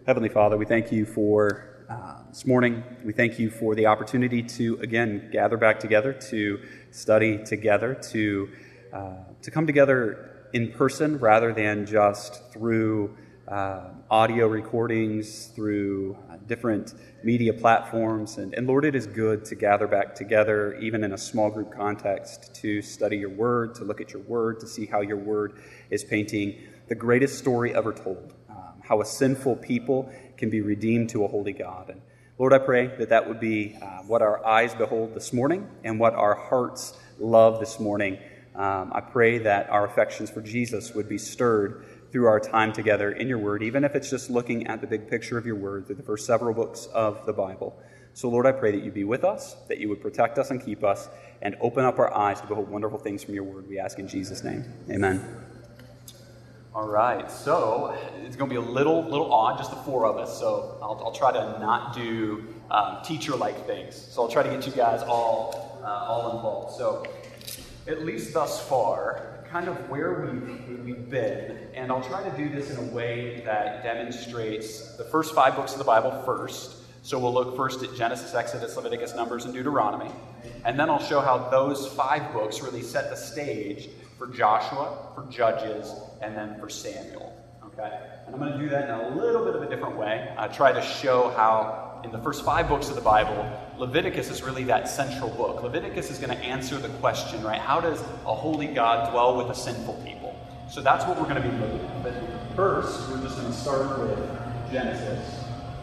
Heavenly Father, we thank you for this morning. We thank you for the opportunity to, again, gather back together, to study together, to come together in person rather than just through audio recordings, through different media platforms. And Lord, it is good to gather back together, even in a small group context, to study your word, to look at your word, to see how your word is painting the greatest story ever told. How a sinful people can be redeemed to a holy God. And Lord, I pray that that would be what our eyes behold this morning and what our hearts love this morning. I pray that our affections for Jesus would be stirred through our time together in your word, even if it's just looking at the big picture of your word through the first several books of the Bible. So Lord, I pray that you be with us, that you would protect us and keep us, and open up our eyes to behold wonderful things from your word. We ask in Jesus' name. Amen. All right, so it's going to be a little odd, just the four of us, so I'll try to not do teacher-like things. So I'll try to get you guys all involved. So at least thus far, kind of where we've been, and I'll try to do this in a way that demonstrates the first 5 books of the Bible first. So we'll look first at Genesis, Exodus, Leviticus, Numbers, and Deuteronomy. And then I'll show how those 5 books really set the stage for Joshua, for Judges, and then for Samuel. Okay? And I'm going to do that in a little bit of a different way. I try to show how in the first 5 books of the Bible, Leviticus is really that central book. Leviticus is going to answer the question, right? How does a holy God dwell with a sinful people? So that's what we're going to be looking at. But first, we're just going to start with Genesis.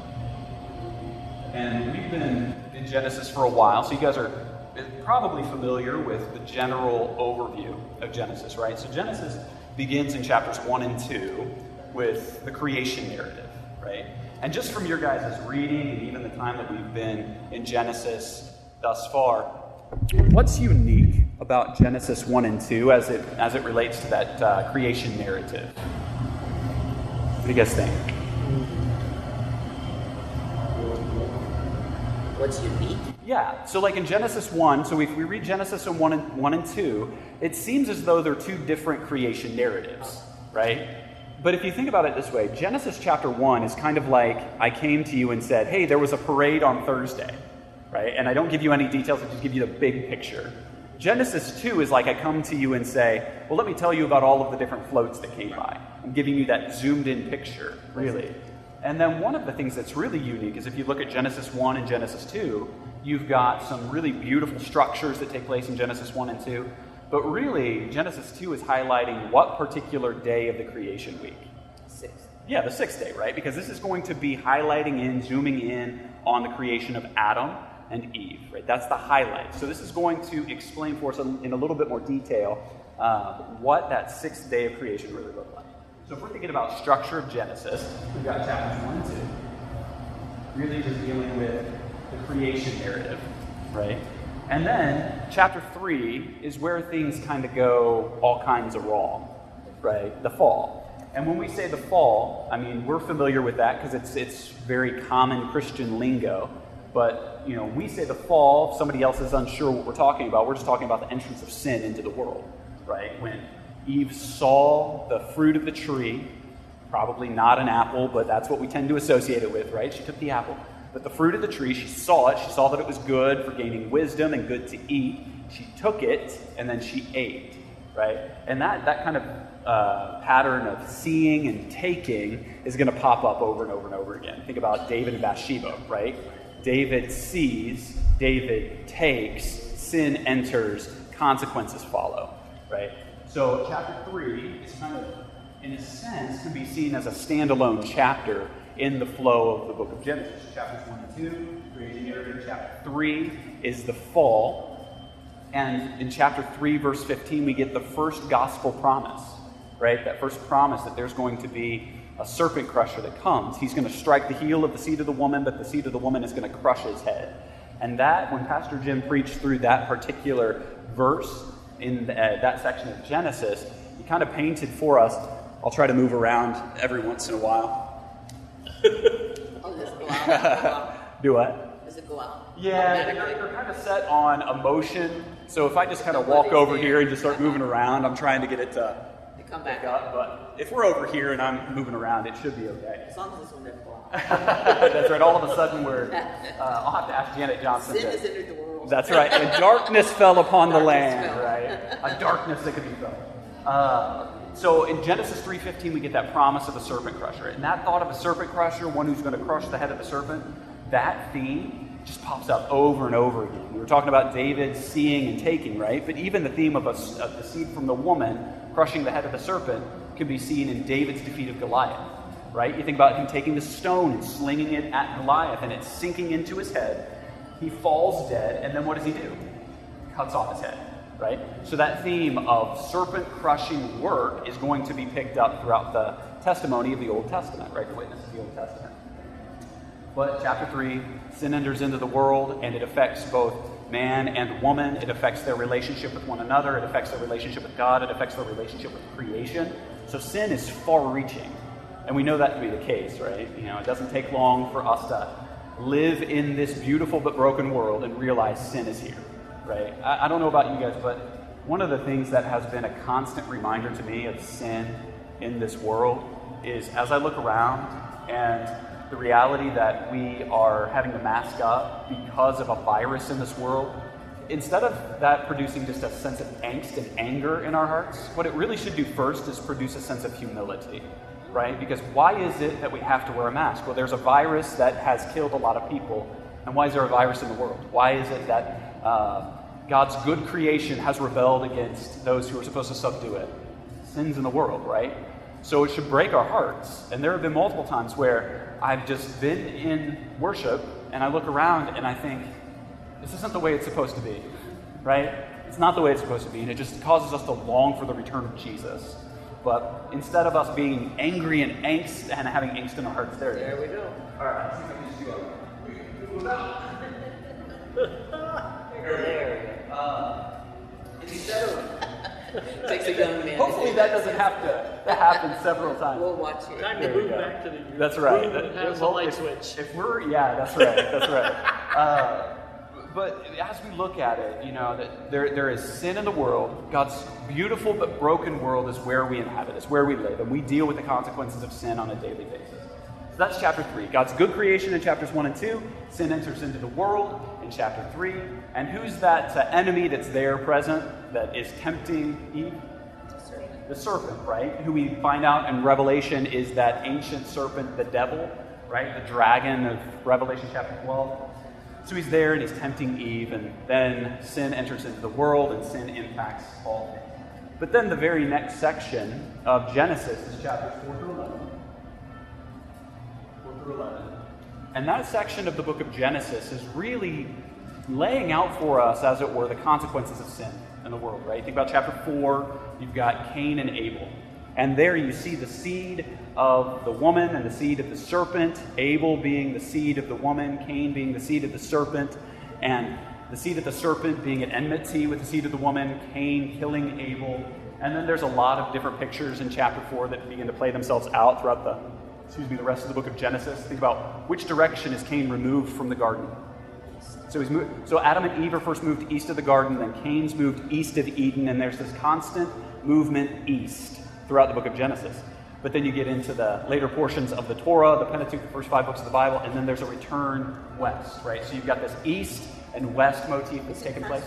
And we've been in Genesis for a while, so you guys are probably familiar with the general overview of Genesis, right? So Genesis begins in chapters 1 and 2 with the creation narrative, right? And just from your guys' reading and even the time that we've been in Genesis thus far, what's unique about Genesis 1 and 2 as it relates to that creation narrative? What do you guys think? What's unique? Yeah, so like in Genesis 1, so if we read Genesis 1 and 2, it seems as though they're 2 different creation narratives, right? But if you think about it this way, Genesis chapter 1 is kind of like I came to you and said, hey, there was a parade on Thursday, right? And I don't give you any details, I just give you the big picture. Genesis 2 is like I come to you and say, well, let me tell you about all of the different floats that came by. I'm giving you that zoomed-in picture, really. And then one of the things that's really unique is if you look at Genesis 1 and Genesis 2, you've got some really beautiful structures that take place in Genesis 1 and 2. But really, Genesis 2 is highlighting what particular day of the creation week? 6th. Yeah, the 6th day, right? Because this is going to be zooming in on the creation of Adam and Eve, right? That's the highlight. So this is going to explain for us in a little bit more detail what that 6th day of creation really looked like. So if we're thinking about structure of Genesis, we've got chapters 1 and 2, really just dealing with the creation narrative, right? And then chapter 3 is where things kind of go all kinds of wrong, right? The fall. And when we say the fall, I mean, we're familiar with that because it's very common Christian lingo. But, you know, we say the fall, if somebody else is unsure what we're talking about, we're just talking about the entrance of sin into the world, right? When Eve saw the fruit of the tree, probably not an apple, but that's what we tend to associate it with, right? She took the apple. But the fruit of the tree, she saw it. She saw that it was good for gaining wisdom and good to eat. She took it, and then she ate, right? And that kind of pattern of seeing and taking is going to pop up over and over and over again. Think about David and Bathsheba, right? David sees, David takes, sin enters, consequences follow, right? So chapter 3 is kind of, in a sense, can be seen as a standalone chapter in the flow of the book of Genesis. Chapters 1 and 2, creation narrative. Chapter 3 is the fall. And in chapter 3, verse 15, we get the first gospel promise, right? That first promise that there's going to be a serpent crusher that comes. He's going to strike the heel of the seed of the woman, but the seed of the woman is going to crush his head. And that, when Pastor Jim preached through that particular verse in that section of Genesis, he kind of painted for us. I'll try to move around every once in a while. Oh, does it go out? Do what? Does it go out? Yeah, they're kind of set on emotion. So if I just kind of walk over here and just start moving around, I'm trying to get it to Come back. But if we're over here and I'm moving around, it should be okay. As long as this one doesn't fall out. That's right. All of a sudden, I'll have to ask Janet Johnson. Sin has entered the world. That's right. And darkness fell upon the land, fell. right? A darkness that could be felt. So in Genesis 3:15, we get that promise of a serpent crusher. And that thought of a serpent crusher, one who's going to crush the head of the serpent, that theme just pops up over and over again. We were talking about David seeing and taking, right? But even the theme of the seed from the woman crushing the head of the serpent can be seen in David's defeat of Goliath, right? You think about him taking the stone and slinging it at Goliath, and it's sinking into his head. He falls dead, and then what does he do? Cuts off his head, right? So that theme of serpent-crushing work is going to be picked up throughout the testimony of the Old Testament, right? The witness of the Old Testament. But chapter 3, sin enters into the world, and it affects both man and woman. It affects their relationship with one another. It affects their relationship with God. It affects their relationship with creation. So sin is far-reaching, and we know that to be the case, right? It doesn't take long for us to live in this beautiful but broken world and realize sin is here, right? I don't know about you guys, but one of the things that has been a constant reminder to me of sin in this world is as I look around and the reality that we are having to mask up because of a virus in this world, instead of that producing just a sense of angst and anger in our hearts, what it really should do first is produce a sense of humility, right? Because why is it that we have to wear a mask? Well, there's a virus that has killed a lot of people. And why is there a virus in the world? Why is it that God's good creation has rebelled against those who are supposed to subdue it? Sin's in the world, right? So it should break our hearts. And there have been multiple times where I've just been in worship and I look around and I think, this isn't the way it's supposed to be, right? It's not the way it's supposed to be. And it just causes us to long for the return of Jesus. But instead of us being angry and angst and having angst in our hearts, there we go. All right, let's see if I can just go. There we go. Instead of... Takes a young man. Hopefully that doesn't have to happen several times. We'll watch it. Time to move back to the That's right. room that has a light switch. If we're, that's right. That's right. But as we look at it, that there is sin in the world. God's beautiful but broken world is where we inhabit, is where we live, and we deal with the consequences of sin on a daily basis. So that's chapter 3. God's good creation in chapters 1 and 2. Sin enters into the world in chapter 3. And who's that enemy that's there present that is tempting Eve? The serpent, right? Who we find out in Revelation is that ancient serpent, the devil, right? The dragon of Revelation chapter 12. So he's there and he's tempting Eve, and then sin enters into the world and sin impacts all things. But then the very next section of Genesis is chapters 4 through 11. 4 through 11. And that section of the book of Genesis is really laying out for us, as it were, the consequences of sin in the world, right? Think about chapter 4, you've got Cain and Abel. And there you see the seed of the woman and the seed of the serpent, Abel being the seed of the woman, Cain being the seed of the serpent, and the seed of the serpent being at enmity with the seed of the woman, Cain killing Abel. And then there's a lot of different pictures in chapter 4 that begin to play themselves out throughout the rest of the book of Genesis. Think about which direction is Cain removed from the garden. So Adam and Eve are first moved east of the garden, then Cain's moved east of Eden, and there's this constant movement east throughout the book of Genesis. But then you get into the later portions of the Torah, the Pentateuch, the first 5 books of the Bible, and then there's a return west, right? So you've got this east and west motif that's taking place.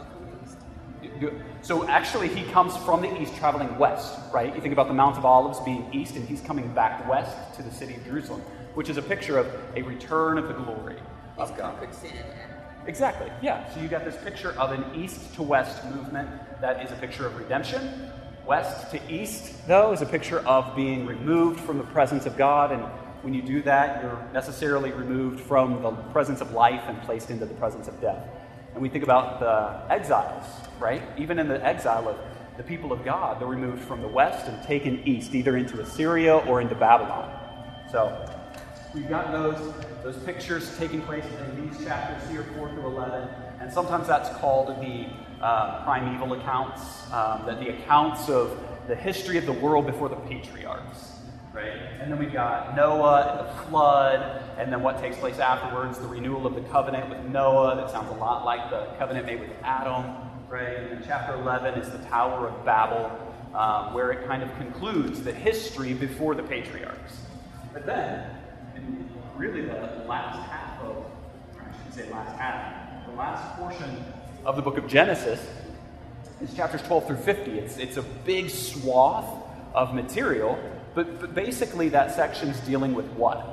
So actually he comes from the east traveling west, right? You think about the Mount of Olives being east, and he's coming back west to the city of Jerusalem, which is a picture of a return of the glory of God. Exactly, yeah. So you got this picture of an east to west movement that is a picture of redemption. West to east, though, is a picture of being removed from the presence of God, and when you do that, you're necessarily removed from the presence of life and placed into the presence of death. And we think about the exiles, right? Even in the exile of the people of God, they're removed from the west and taken east, either into Assyria or into Babylon. So we've got those pictures taking place in these chapters here, 4 through 11, and sometimes that's called the primeval accounts, the accounts of the history of the world before the patriarchs, right? And then we've got Noah and the flood, and then what takes place afterwards, the renewal of the covenant with Noah. That sounds a lot like the covenant made with Adam, right? And then chapter 11 is the Tower of Babel, where it kind of concludes the history before the patriarchs. But then, in really the last half of, or I shouldn't say last half, the last portion of the book of Genesis is chapters 12 through 50. It's a big swath of material, but basically that section's dealing with what?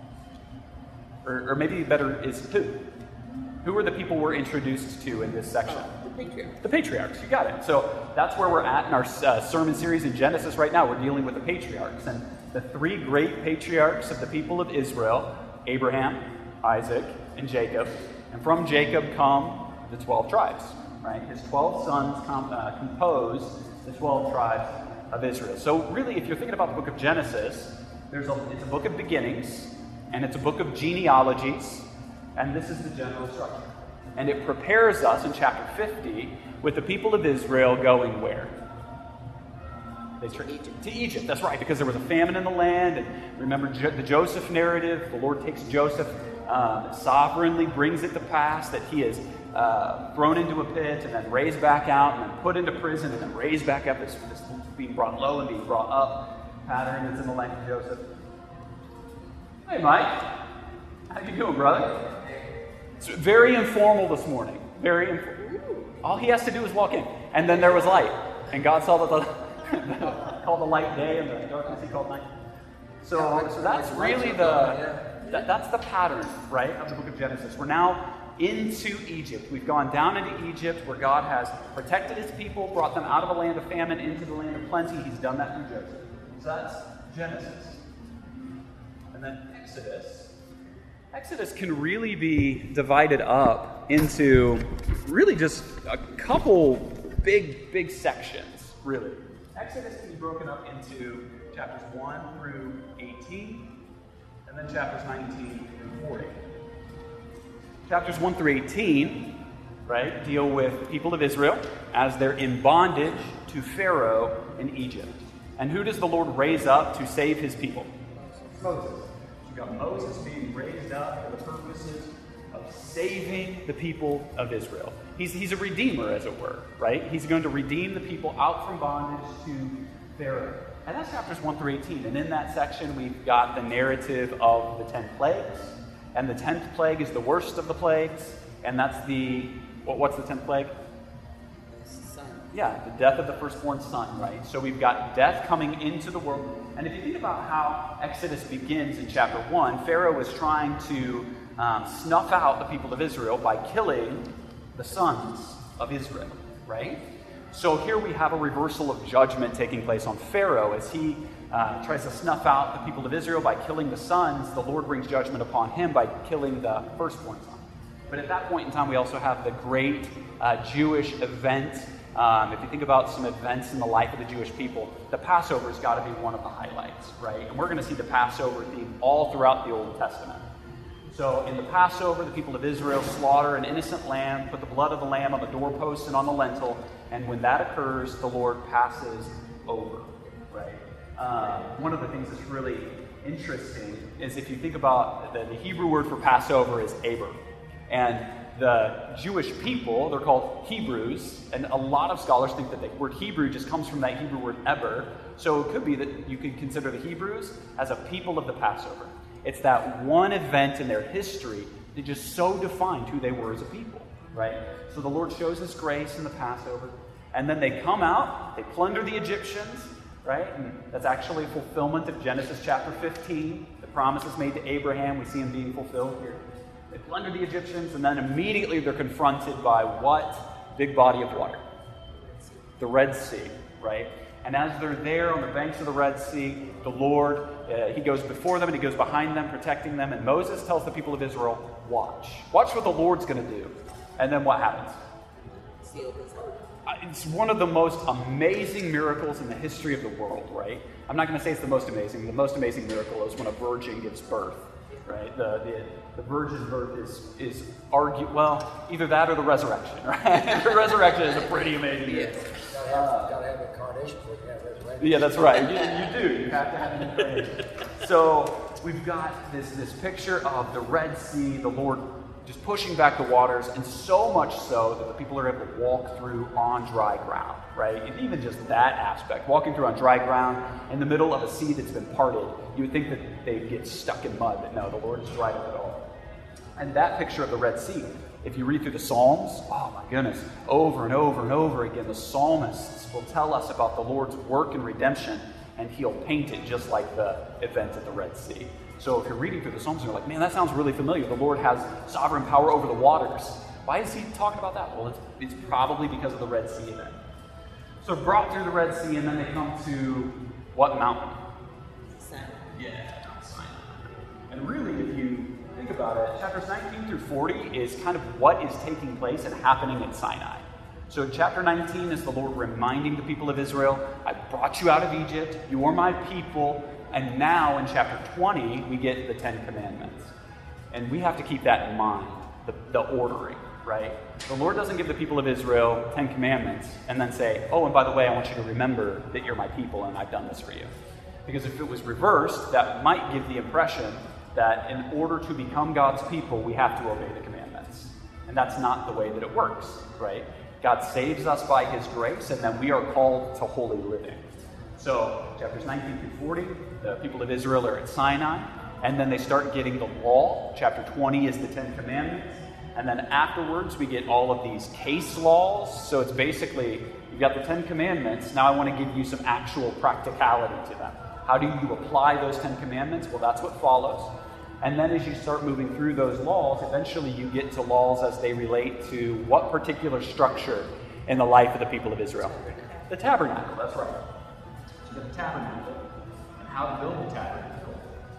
Or maybe better is who? Who are the people we're introduced to in this section? The patriarchs. The patriarchs, you got it. So that's where we're at in our sermon series in Genesis right now. We're dealing with the patriarchs. And the three great patriarchs of the people of Israel, Abraham, Isaac, and Jacob. And from Jacob come the 12 tribes, right? His 12 sons compose the 12 tribes of Israel. So really, if you're thinking about the book of Genesis, it's a book of beginnings, and it's a book of genealogies, and this is the general structure. And it prepares us in chapter 50 with the people of Israel going where? To Egypt, that's right, because there was a famine in the land. And remember the Joseph narrative. The Lord takes Joseph, sovereignly brings it to pass that he is thrown into a pit and then raised back out and then put into prison and then raised back up. This being brought low and being brought up pattern that's in the life of Joseph. Hey, Mike. How you doing, brother? It's very informal this morning. Very informal. All he has to do is walk in. And then there was light. And God saw that called the light day and the darkness he called night. So that's really that's the pattern, right, of the book of Genesis. We're now into Egypt. We've gone down into Egypt where God has protected his people, brought them out of a land of famine into the land of plenty. He's done that through Joseph. So that's Genesis. And then Exodus can really be divided up into really just a couple big sections, really. Exodus can be broken up into chapters 1 through 18, and then chapters 19 through 40. Chapters 1 through 18, right, deal with the people of Israel as they're in bondage to Pharaoh in Egypt. And who does the Lord raise up to save his people? Moses. You've got Moses being raised up for the purposes of saving the people of Israel. He's a redeemer, as it were, right? He's going to redeem the people out from bondage to Pharaoh. And that's chapters 1 through 18. And in that section, we've got the narrative of the 10 plagues. And the 10th plague is the worst of the plagues. And that's what's the 10th plague? Son. Yeah, the death of the firstborn son, right? So we've got death coming into the world. And if you think about how Exodus begins in chapter 1, Pharaoh is trying to snuff out the people of Israel by killing the sons of Israel, right? So here we have a reversal of judgment taking place on Pharaoh as he tries to snuff out the people of Israel by killing the sons. The Lord brings judgment upon him by killing the firstborn son. But at that point in time, we also have the great Jewish event. If you think about some events in the life of the Jewish people, the Passover has got to be one of the highlights, right? And we're going to see the Passover theme all throughout the Old Testament. So in the Passover, the people of Israel slaughter an innocent lamb, put the blood of the lamb on the doorpost and on the lintel, and when that occurs, the Lord passes over, right? One of the things that's really interesting is if you think about the Hebrew word for Passover is Aber. And the Jewish people, they're called Hebrews, and a lot of scholars think that the word Hebrew just comes from that Hebrew word Eber. So it could be that you could consider the Hebrews as a people of the Passover. It's that one event in their history that just so defined who they were as a people, right? So the Lord shows his grace in the Passover, and then they come out, they plunder the Egyptians, right? And that's actually a fulfillment of Genesis chapter 15. The promises made to Abraham, we see them being fulfilled here. They plunder the Egyptians, and then immediately they're confronted by what? Big body of water. The Red Sea, right? And as they're there on the banks of the Red Sea, the Lord, he goes before them and he goes behind them, protecting them. And Moses tells the people of Israel, watch. Watch what the Lord's going to do. And then what happens? Sea opens up. It's one of the most amazing miracles in the history of the world, right? I'm not going to say it's the most amazing. The most amazing miracle is when a virgin gives birth, right? The virgin birth is either that or the resurrection, right? The resurrection is a pretty amazing miracle. Gotta have incarnation before you have resurrection. Yeah, that's right. You do. You have to have an incarnation. So we've got this picture of the Red Sea, the Lord just pushing back the waters, and so much so that the people are able to walk through on dry ground, right? And even just that aspect, walking through on dry ground in the middle of a sea that's been parted, you would think that they'd get stuck in mud, but no, the Lord has dried up it all. And that picture of the Red Sea, if you read through the Psalms, oh my goodness, over and over and over again, the psalmists will tell us about the Lord's work in redemption, and he'll paint it just like the event at the Red Sea. So if you're reading through the Psalms and you're like, man, that sounds really familiar. The Lord has sovereign power over the waters. Why is he talking about that? Well, it's probably because of the Red Sea event. So brought through the Red Sea, and then they come to what mountain? Sinai. Yeah, Mount Sinai. And really, if you think about it, chapters 19 through 40 is kind of what is taking place and happening at Sinai. So chapter 19 is the Lord reminding the people of Israel, I brought you out of Egypt, you are my people, and now in chapter 20, we get the Ten Commandments. And we have to keep that in mind, the ordering, right? The Lord doesn't give the people of Israel 10 Commandments and then say, oh, and by the way, I want you to remember that you're my people and I've done this for you. Because if it was reversed, that might give the impression that in order to become God's people, we have to obey the commandments. And that's not the way that it works, right? God saves us by his grace, and then we are called to holy living. So, chapters 19 through 40, the people of Israel are at Sinai, and then they start getting the law. Chapter 20 is the Ten Commandments. And then afterwards, we get all of these case laws. So it's basically, you've got the Ten Commandments. Now I want to give you some actual practicality to them. How do you apply those 10 Commandments? Well, that's what follows. And then as you start moving through those laws, eventually you get to laws as they relate to what particular structure in the life of the people of Israel. The tabernacle, that's right. So the tabernacle, and how to build the tabernacle.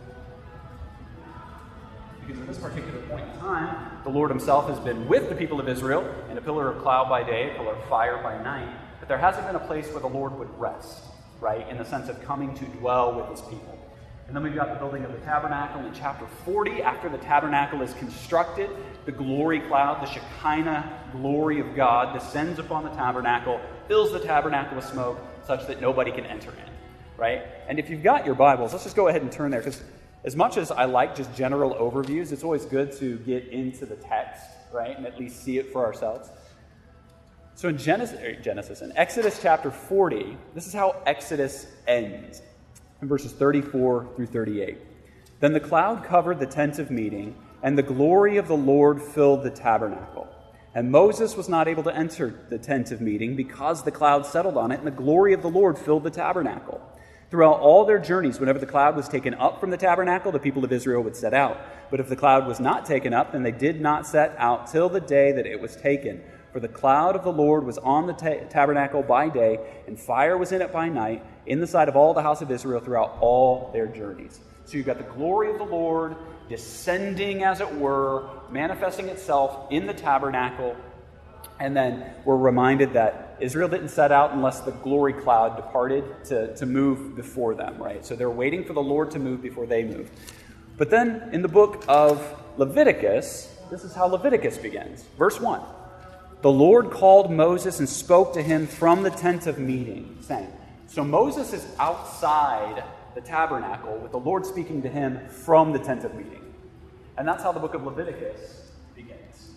Because at this particular point in time, the Lord himself has been with the people of Israel in a pillar of cloud by day, a pillar of fire by night, but there hasn't been a place where the Lord would rest, right, in the sense of coming to dwell with his people. And then we've got the building of the tabernacle in chapter 40. After the tabernacle is constructed, the glory cloud, the Shekinah glory of God, descends upon the tabernacle, fills the tabernacle with smoke, such that nobody can enter in, right? And if you've got your Bibles, let's just go ahead and turn there, because as much as I like just general overviews, it's always good to get into the text, right, and at least see it for ourselves. So in in Exodus chapter 40, this is how Exodus ends. In verses 34 through 38. Then the cloud covered the tent of meeting, and the glory of the Lord filled the tabernacle. And Moses was not able to enter the tent of meeting because the cloud settled on it, and the glory of the Lord filled the tabernacle. Throughout all their journeys, whenever the cloud was taken up from the tabernacle, the people of Israel would set out. But if the cloud was not taken up, then they did not set out till the day that it was taken. For the cloud of the Lord was on the tabernacle by day, and fire was in it by night, in the sight of all the house of Israel throughout all their journeys. So you've got the glory of the Lord descending, as it were, manifesting itself in the tabernacle. And then we're reminded that Israel didn't set out unless the glory cloud departed to move before them, right? So they're waiting for the Lord to move before they move. But then in the book of Leviticus, this is how Leviticus begins. Verse 1. The Lord called Moses and spoke to him from the tent of meeting, saying. So Moses is outside the tabernacle with the Lord speaking to him from the tent of meeting. And that's how the book of Leviticus begins.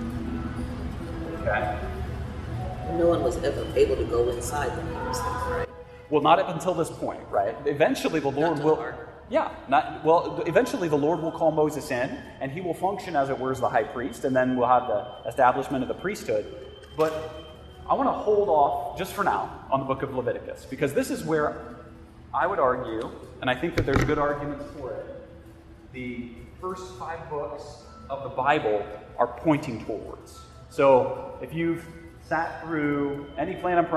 Okay? No one was ever able to go inside the house, right? Well, not up until this point, right? Eventually the Lord will... Eventually the Lord will call Moses in, and he will function, as it were, as the high priest, and then we'll have the establishment of the priesthood. But I want to hold off, just for now, on the book of Leviticus, because this is where I would argue, and I think that there's good arguments for it, the first 5 books of the Bible are pointing towards. So if you've sat through any Plan and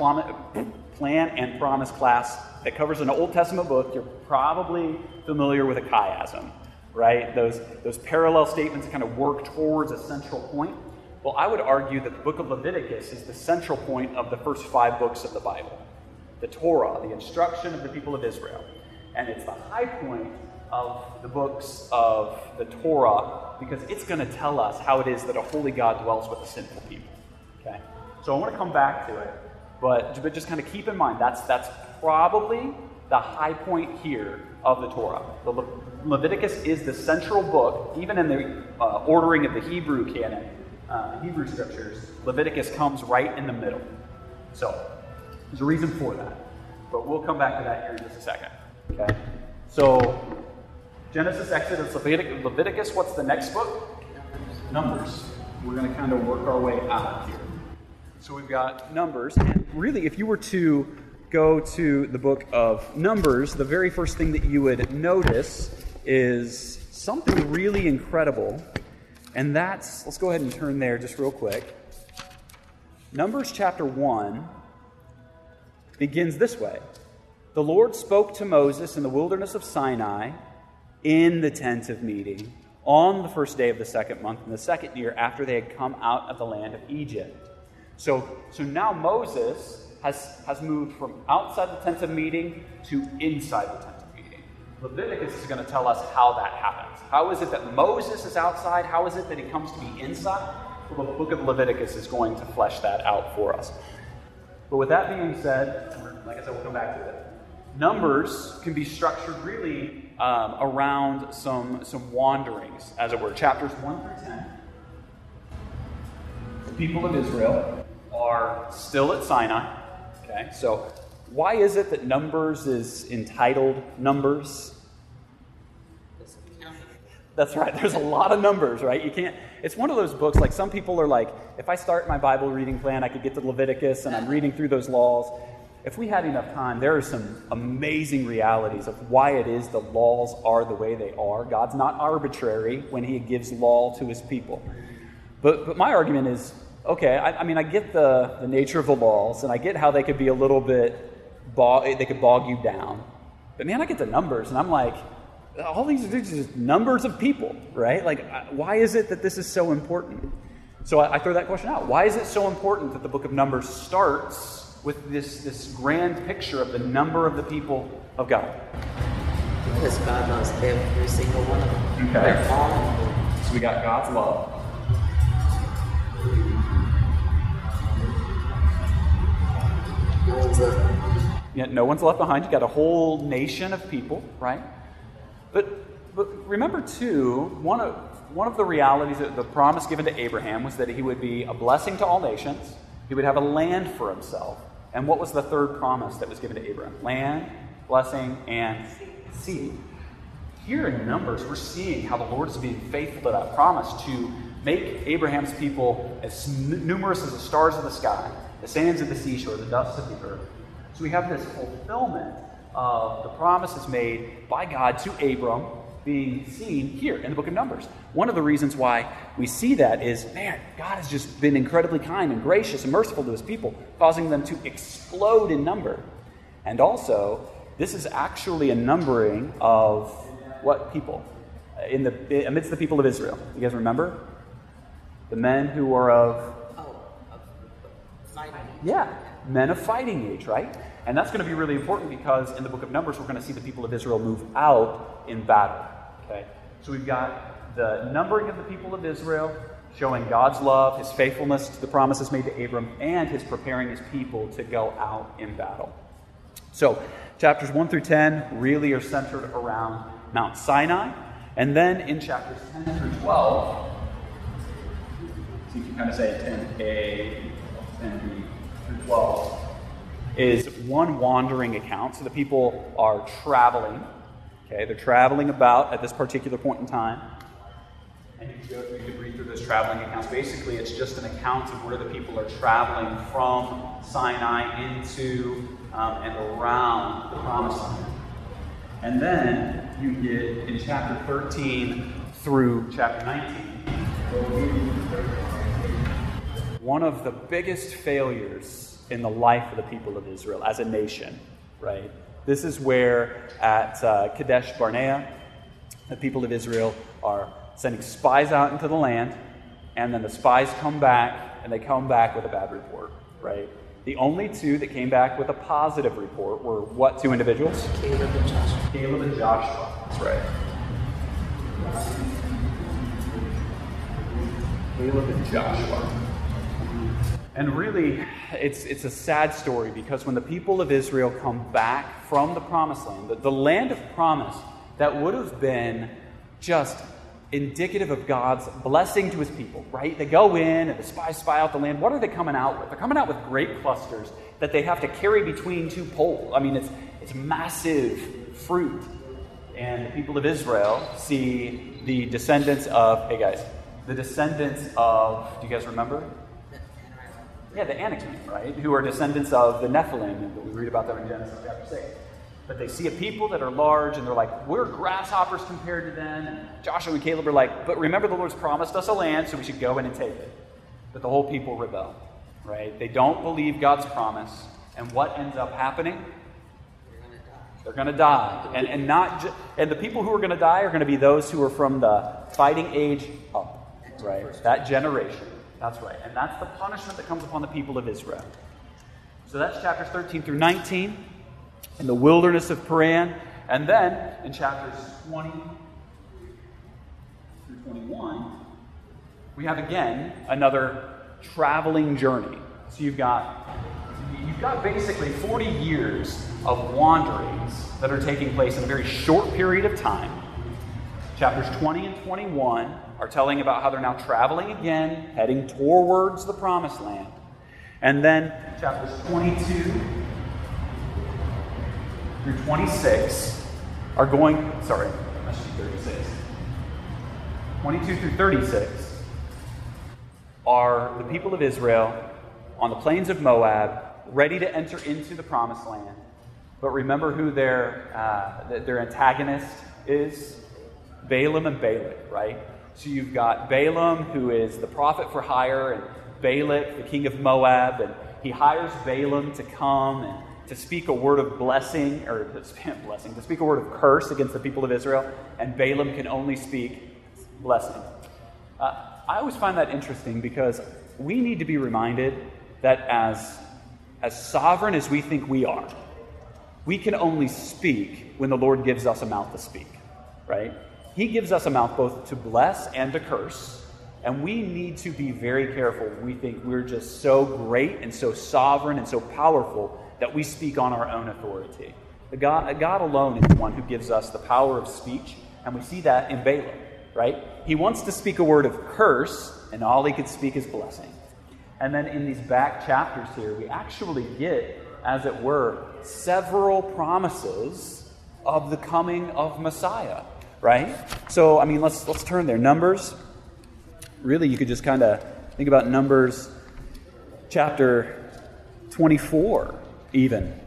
Promise class that covers an Old Testament book, you're probably familiar with a chiasm, right? Those parallel statements that kind of work towards a central point. Well, I would argue that the book of Leviticus is the central point of the first 5 books of the Bible. The Torah, the instruction of the people of Israel. And it's the high point of the books of the Torah because it's going to tell us how it is that a holy God dwells with a sinful people. Okay? So I want to come back to it, but just kind of keep in mind that's probably the high point here of the Torah. Leviticus is the central book, even in the ordering of the Hebrew canon, Hebrew scriptures. Leviticus comes right in the middle. So, there's a reason for that. But we'll come back to that here in just a second. Okay? So, Genesis, Exodus, Leviticus. What's the next book? Numbers. We're going to kind of work our way out here. So we've got Numbers. And really, if you were to go to the book of Numbers, the very first thing that you would notice is something really incredible. And that's, let's go ahead and turn there just real quick. Numbers chapter 1 begins this way. The Lord spoke to Moses in the wilderness of Sinai in the tent of meeting on the first day of the second month in the second year after they had come out of the land of Egypt. So now Moses has moved from outside the tent of meeting to inside the tent of meeting. Leviticus is going to tell us how that happens. How is it that Moses is outside? How is it that he comes to be inside? Well, the book of Leviticus is going to flesh that out for us. But with that being said, like I said, we'll come back to it. Numbers can be structured really around some wanderings, as it were. Chapters 1 through 10. The people of Israel are still at Sinai. Okay, so why is it that Numbers is entitled Numbers? That's right. There's a lot of numbers, right? You can't. It's one of those books, like some people are like, if I start my Bible reading plan, I could get to Leviticus and I'm reading through those laws. If we had enough time, there are some amazing realities of why it is the laws are the way they are. God's not arbitrary when he gives law to his people. But my argument is, okay, I mean, I get the nature of the laws, and I get how they could be a little bit, they could bog you down. But man, I get the numbers, and I'm like, all these are just numbers of people, right? Like, why is it that this is so important? So I throw that question out. Why is it so important that the book of Numbers starts with this grand picture of the number of the people of God? Because God loves every single one of them. Okay. They're all important. So we got God's love. No one's left behind. Yeah, no one's left behind. You got a whole nation of people, right? But remember too, one of the realities that the promise given to Abraham was that he would be a blessing to all nations. He would have a land for himself. And what was the third promise that was given to Abraham? Land, blessing, and seed. Here in Numbers, we're seeing how the Lord is being faithful to that promise to make Abraham's people as numerous as the stars of the sky, the sands of the seashore, the dust of the earth. So we have this fulfillment of the promises made by God to Abram being seen here in the book of Numbers. One of the reasons why we see that is, man, God has just been incredibly kind and gracious and merciful to his people, causing them to explode in number. And also, this is actually a numbering of what people? Amidst the people of Israel. You guys remember? The men who are of... Fighting. Yeah, men of fighting age, right? And that's going to be really important because in the book of Numbers, we're going to see the people of Israel move out in battle. Okay, so we've got the numbering of the people of Israel, showing God's love, his faithfulness to the promises made to Abram, and his preparing his people to go out in battle. So chapters 1 through 10 really are centered around Mount Sinai. And then in chapters 10 through 12, so you can kind of say 10a, 10b through 12, is one wandering account. So the people are traveling. Okay, they're traveling about at this particular point in time. And you can read through those traveling accounts. Basically, it's just an account of where the people are traveling from Sinai into and around the Promised Land. And then you get in chapter 13 through chapter 19. One of the biggest failures in the life of the people of Israel as a nation, right? This is where at Kadesh Barnea, the people of Israel are sending spies out into the land, and then the spies come back, and they come back with a bad report, right? The only two that came back with a positive report were what two individuals? Caleb and Joshua. Caleb and Joshua. That's right. Caleb and Joshua. And really, it's a sad story because when the people of Israel come back from the Promised Land, the land of promise that would have been just indicative of God's blessing to his people, right? They go in and the spies spy out the land. What are they coming out with? They're coming out with grape clusters that they have to carry between two poles. I mean, it's massive fruit. And the people of Israel see the descendants of, do you guys remember? Yeah, the Anakim, right? Who are descendants of the Nephilim, and we read about them in Genesis chapter 6. But they see a people that are large, and they're like, we're grasshoppers compared to them. And Joshua and Caleb are like, but remember the Lord's promised us a land, so we should go in and take it. But the whole people rebel, right? They don't believe God's promise. And what ends up happening? They're going to die. And the people who are going to die are going to be those who are from the fighting age up, right? That generation. That's right. And that's the punishment that comes upon the people of Israel. So that's chapters 13 through 19 in the wilderness of Paran. And then in chapters 20 through 21, we have again another traveling journey. So you've got basically 40 years of wanderings that are taking place in a very short period of time. Chapters 20 and 21 are telling about how they're now traveling again, heading towards the promised land. And then chapters 22 through 26 are going, that should be 36. 22 through 36 are the people of Israel on the plains of Moab, ready to enter into the promised land. But remember who their antagonist is? Balaam and Balak, right? So you've got Balaam, who is the prophet for hire, and Balak, the king of Moab, and he hires Balaam to come and to speak a word of blessing, to speak a word of curse against the people of Israel, and Balaam can only speak blessing. I always find that interesting because we need to be reminded that as sovereign as we think we are, we can only speak when the Lord gives us a mouth to speak, right? He gives us a mouth both to bless and to curse, and we need to be very careful when we think we're just so great and so sovereign and so powerful that we speak on our own authority. God alone is the one who gives us the power of speech, and we see that in Balaam, right? He wants to speak a word of curse, and all he could speak is blessing. And then in these back chapters here, we actually get, as it were, several promises of the coming of Messiah, right? So, I mean, let's turn there. Numbers. Really, you could just kind of think about Numbers chapter 24, even.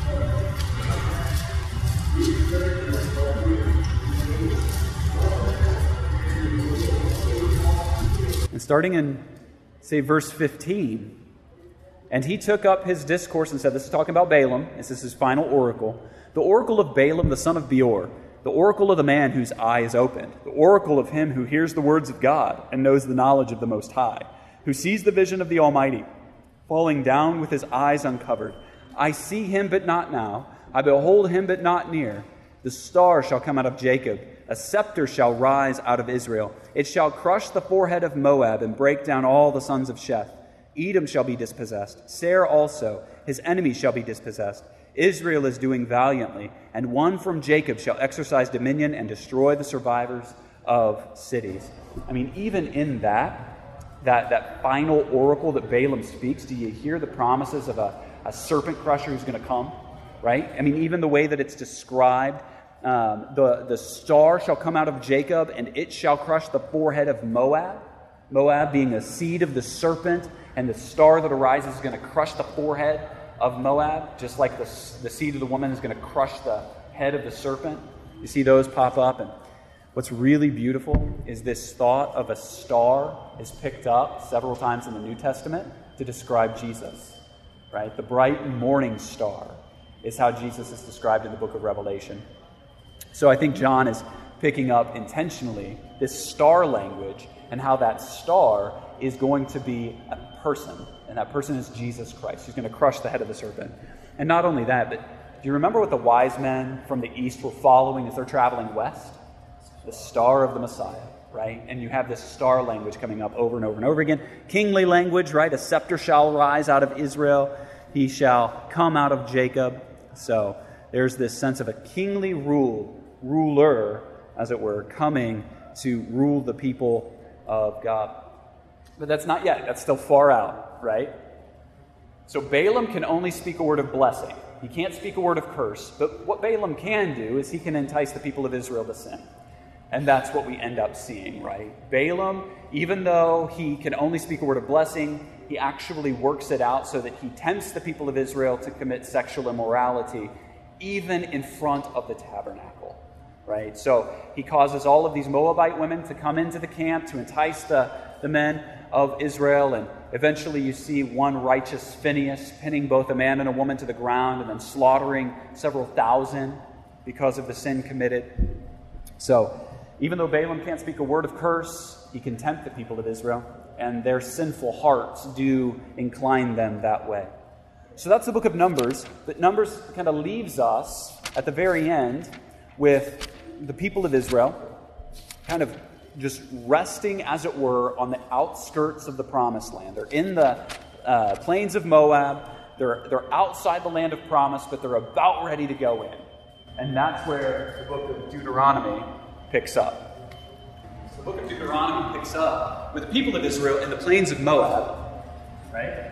And starting in, say, verse 15, and he took up his discourse and said, this is talking about Balaam, this is his final oracle, the oracle of Balaam, the son of Beor, the oracle of the man whose eye is opened, the oracle of him who hears the words of God and knows the knowledge of the Most High, who sees the vision of the Almighty, falling down with his eyes uncovered. I see him, but not now. I behold him, but not near. The star shall come out of Jacob. A scepter shall rise out of Israel. It shall crush the forehead of Moab and break down all the sons of Sheth. Edom shall be dispossessed. Seir also, his enemy, shall be dispossessed. Israel is doing valiantly, and one from Jacob shall exercise dominion and destroy the survivors of cities. I mean, even in that final oracle that Balaam speaks, do you hear the promises of a serpent crusher who's going to come? Right? I mean, even the way that it's described, the star shall come out of Jacob, and it shall crush the forehead of Moab. Moab being a seed of the serpent, and the star that arises is going to crush the forehead of Moab, just like the seed of the woman is going to crush the head of the serpent. You see those pop up, and what's really beautiful is this thought of a star is picked up several times in the New Testament to describe Jesus, right? The bright morning star is how Jesus is described in the book of Revelation. So I think John is picking up intentionally this star language and how that star is going to be a person, and that person is Jesus Christ. He's going to crush the head of the serpent. And not only that, but do you remember what the wise men from the east were following as they're traveling west? The star of the Messiah, right? And you have this star language coming up over and over and over again. Kingly language, right? A scepter shall rise out of Israel. He shall come out of Jacob. So there's this sense of a kingly rule ruler, as it were, coming to rule the people of God. But that's not yet. That's still far out, right? So Balaam can only speak a word of blessing. He can't speak a word of curse. But what Balaam can do is he can entice the people of Israel to sin. And that's what we end up seeing, right? Balaam, even though he can only speak a word of blessing, he actually works it out so that he tempts the people of Israel to commit sexual immorality, even in front of the tabernacle, right? So he causes all of these Moabite women to come into the camp to entice the men of Israel, and eventually you see one righteous Phinehas pinning both a man and a woman to the ground and then slaughtering several thousand because of the sin committed. So even though Balaam can't speak a word of curse, he can tempt the people of Israel, and their sinful hearts do incline them that way. So that's the book of Numbers, but Numbers kind of leaves us at the very end with the people of Israel kind of just resting, as it were, on the outskirts of the Promised Land. They're in the plains of Moab. They're outside the land of promise, but they're about ready to go in. And that's where the book of Deuteronomy picks up. So the book of Deuteronomy picks up with the people of Israel in the plains of Moab, right?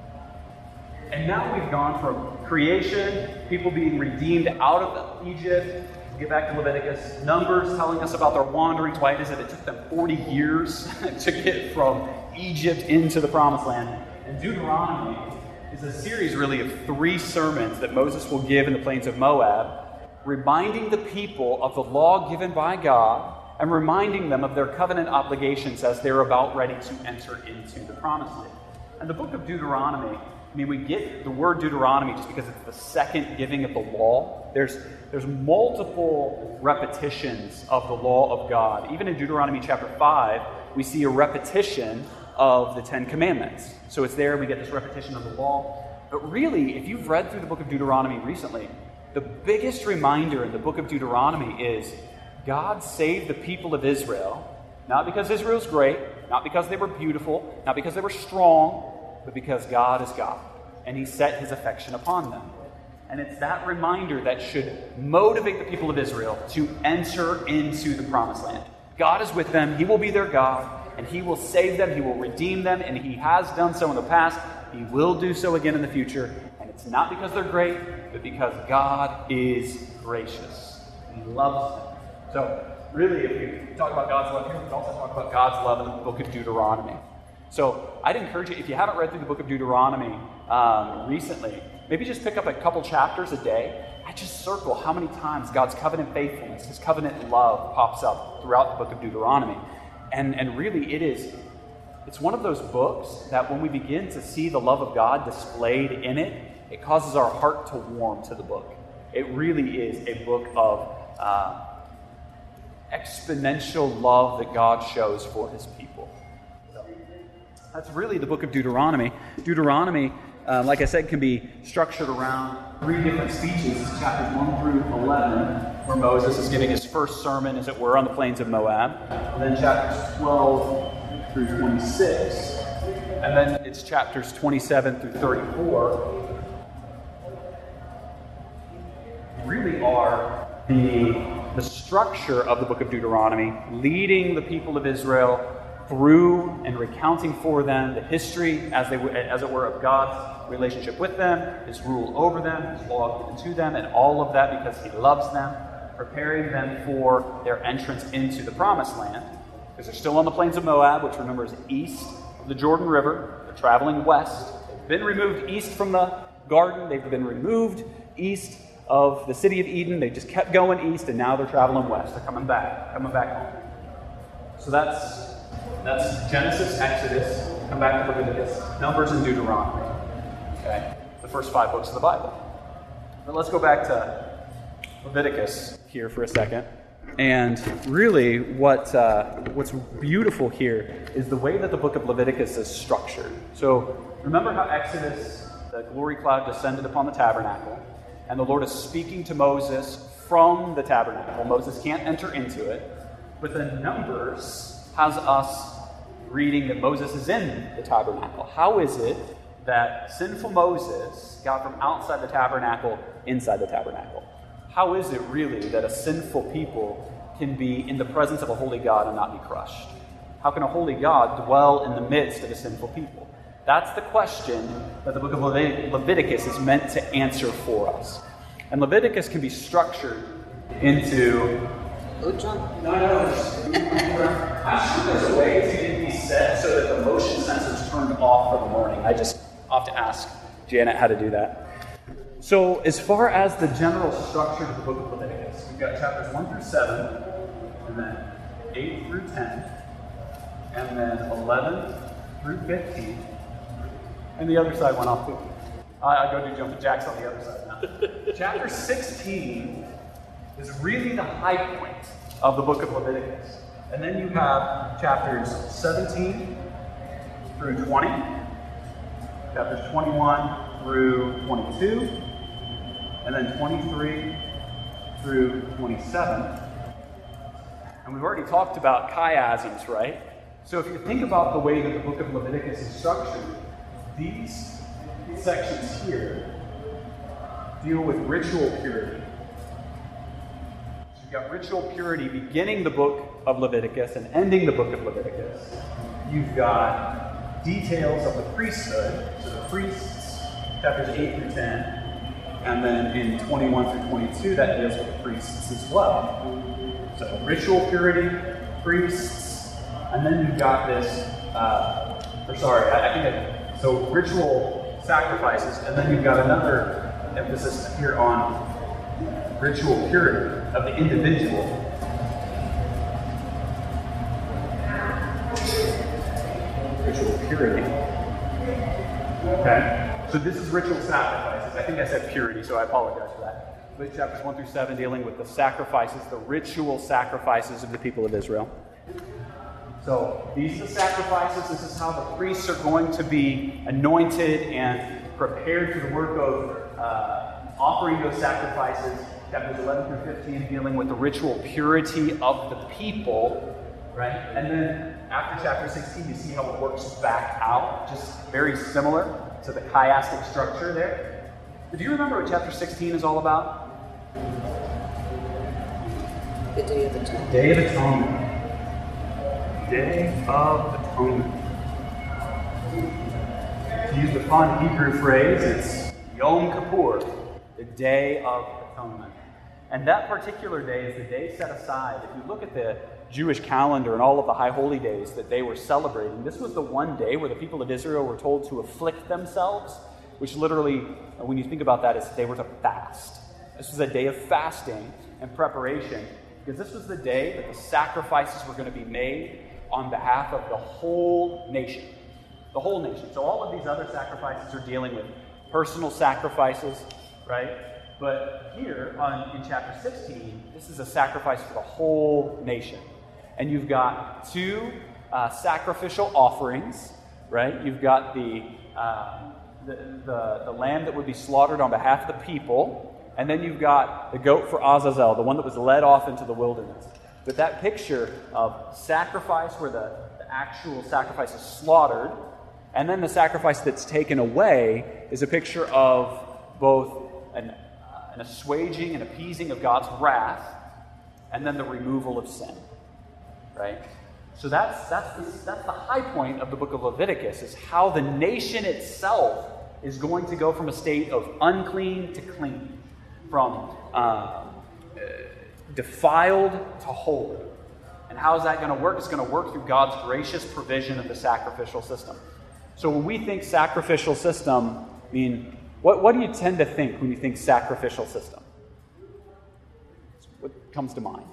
And now we've gone from creation, people being redeemed out of Egypt. Get back to Leviticus. Numbers telling us about their wanderings. Why is it took them 40 years to get from Egypt into the Promised Land? And Deuteronomy is a series really of 3 sermons that Moses will give in the plains of Moab, reminding the people of the law given by God and reminding them of their covenant obligations as they're about ready to enter into the Promised Land. And the book of Deuteronomy, we get the word Deuteronomy just because it's the second giving of the law. There's multiple repetitions of the law of God. Even in Deuteronomy chapter 5, we see a repetition of the 10 Commandments. So it's there, we get this repetition of the law. But really, if you've read through the book of Deuteronomy recently, the biggest reminder in the book of Deuteronomy is God saved the people of Israel, not because Israel's great, not because they were beautiful, not because they were strong, but because God is God, and He set His affection upon them. And it's that reminder that should motivate the people of Israel to enter into the Promised Land. God is with them, He will be their God, and He will save them, He will redeem them, and He has done so in the past. He will do so again in the future. And it's not because they're great, but because God is gracious. He loves them. So, really, if we talk about God's love here, we can also talk about God's love in the book of Deuteronomy. So I'd encourage you, if you haven't read through the book of Deuteronomy recently, maybe just pick up a couple chapters a day. I just circle how many times God's covenant faithfulness, His covenant love pops up throughout the book of Deuteronomy. And really it's one of those books that when we begin to see the love of God displayed in it, it causes our heart to warm to the book. It really is a book of exponential love that God shows for His people. That's really the book of Deuteronomy. Deuteronomy, like I said, can be structured around 3 different speeches, chapters 1 through 11, where Moses is giving his first sermon, as it were, on the plains of Moab. And then chapters 12 through 26. And then it's chapters 27 through 34. Really are the structure of the book of Deuteronomy, leading the people of Israel through and recounting for them the history, as it were, of God's relationship with them, His rule over them, His law given to them, and all of that because He loves them, preparing them for their entrance into the Promised Land, because they're still on the plains of Moab, which, remember, is east of the Jordan River. They're traveling west. They've been removed east from the garden. They've been removed east of the city of Eden. They just kept going east, and now they're traveling west. They're coming back home. So that's Genesis, Exodus, come back to Leviticus, Numbers, and Deuteronomy. Okay? The first 5 books of the Bible. But let's go back to Leviticus here for a second. And really what's beautiful here is the way that the book of Leviticus is structured. So remember how Exodus, the glory cloud descended upon the tabernacle, and the Lord is speaking to Moses from the tabernacle. Moses can't enter into it. But then Numbers has us reading that Moses is in the tabernacle. How is it that sinful Moses got from outside the tabernacle inside the tabernacle? how is it really that a sinful people can be in the presence of a holy God and not be crushed? How can a holy God dwell in the midst of a sinful people? That's the question that the book of Leviticus is meant to answer for us. And Leviticus can be structured into... I'm sure there's a way to get these set so that the motion sensor's turned off for the morning. I just have to ask Janet how to do that. So as far as the general structure of the book of Leviticus, we've got chapters 1 through 7, and then 8 through 10, and then 11 through 15, and the other side went off too. I'll go do jumping jacks on the other side now. Chapter 16 is really the high point of the book of Leviticus. And then you have chapters 17 through 20, chapters 21 through 22, and then 23 through 27. And we've already talked about chiasms, right? So if you think about the way that the book of Leviticus is structured, these sections here deal with ritual purity. So you've got ritual purity beginning the book of Leviticus and ending the book of Leviticus. You've got details of the priesthood, so the priests, chapters 8 through 10, and then in 21 through 22, that deals with the priests as well. So ritual purity, priests, and then you've got this, so ritual sacrifices, and then you've got another emphasis here on ritual purity of the individual. Ritual purity. Okay, so this is ritual sacrifices. I think I said purity, so I apologize for that. But chapters 1 through 7 dealing with the sacrifices, the ritual sacrifices of the people of Israel. So these are the sacrifices. This is how the priests are going to be anointed and prepared for the work of offering those sacrifices. Chapters 11 through 15 dealing with the ritual purity of the people, right? And then after chapter 16, you see how it works back out, just very similar to the chiastic structure there. Do you remember what chapter 16 is all about? The Day of Atonement. Day of Atonement. Day of Atonement. To use the fun Hebrew phrase, it's Yom Kippur, the Day of Atonement. And that particular day is the day set aside. If you look at the Jewish calendar and all of the high holy days that they were celebrating, this was the one day where the people of Israel were told to afflict themselves, which literally, when you think about that, is they were to fast. This was a day of fasting and preparation, because this was the day that the sacrifices were going to be made on behalf of the whole nation. The whole nation. So all of these other sacrifices are dealing with personal sacrifices, right? But here in chapter 16, this is a sacrifice for the whole nation. And you've got two sacrificial offerings, right? You've got the lamb that would be slaughtered on behalf of the people, and then you've got the goat for Azazel, the one that was led off into the wilderness. But that picture of sacrifice where the actual sacrifice is slaughtered, and then the sacrifice that's taken away is a picture of both an assuaging and appeasing of God's wrath, and then the removal of sin. Right? So that's the high point of the book of Leviticus, is how the nation itself is going to go from a state of unclean to clean, from defiled to holy. And how is that going to work? It's going to work through God's gracious provision of the sacrificial system. So when we think sacrificial system, I mean, what do you tend to think when you think sacrificial system? What comes to mind?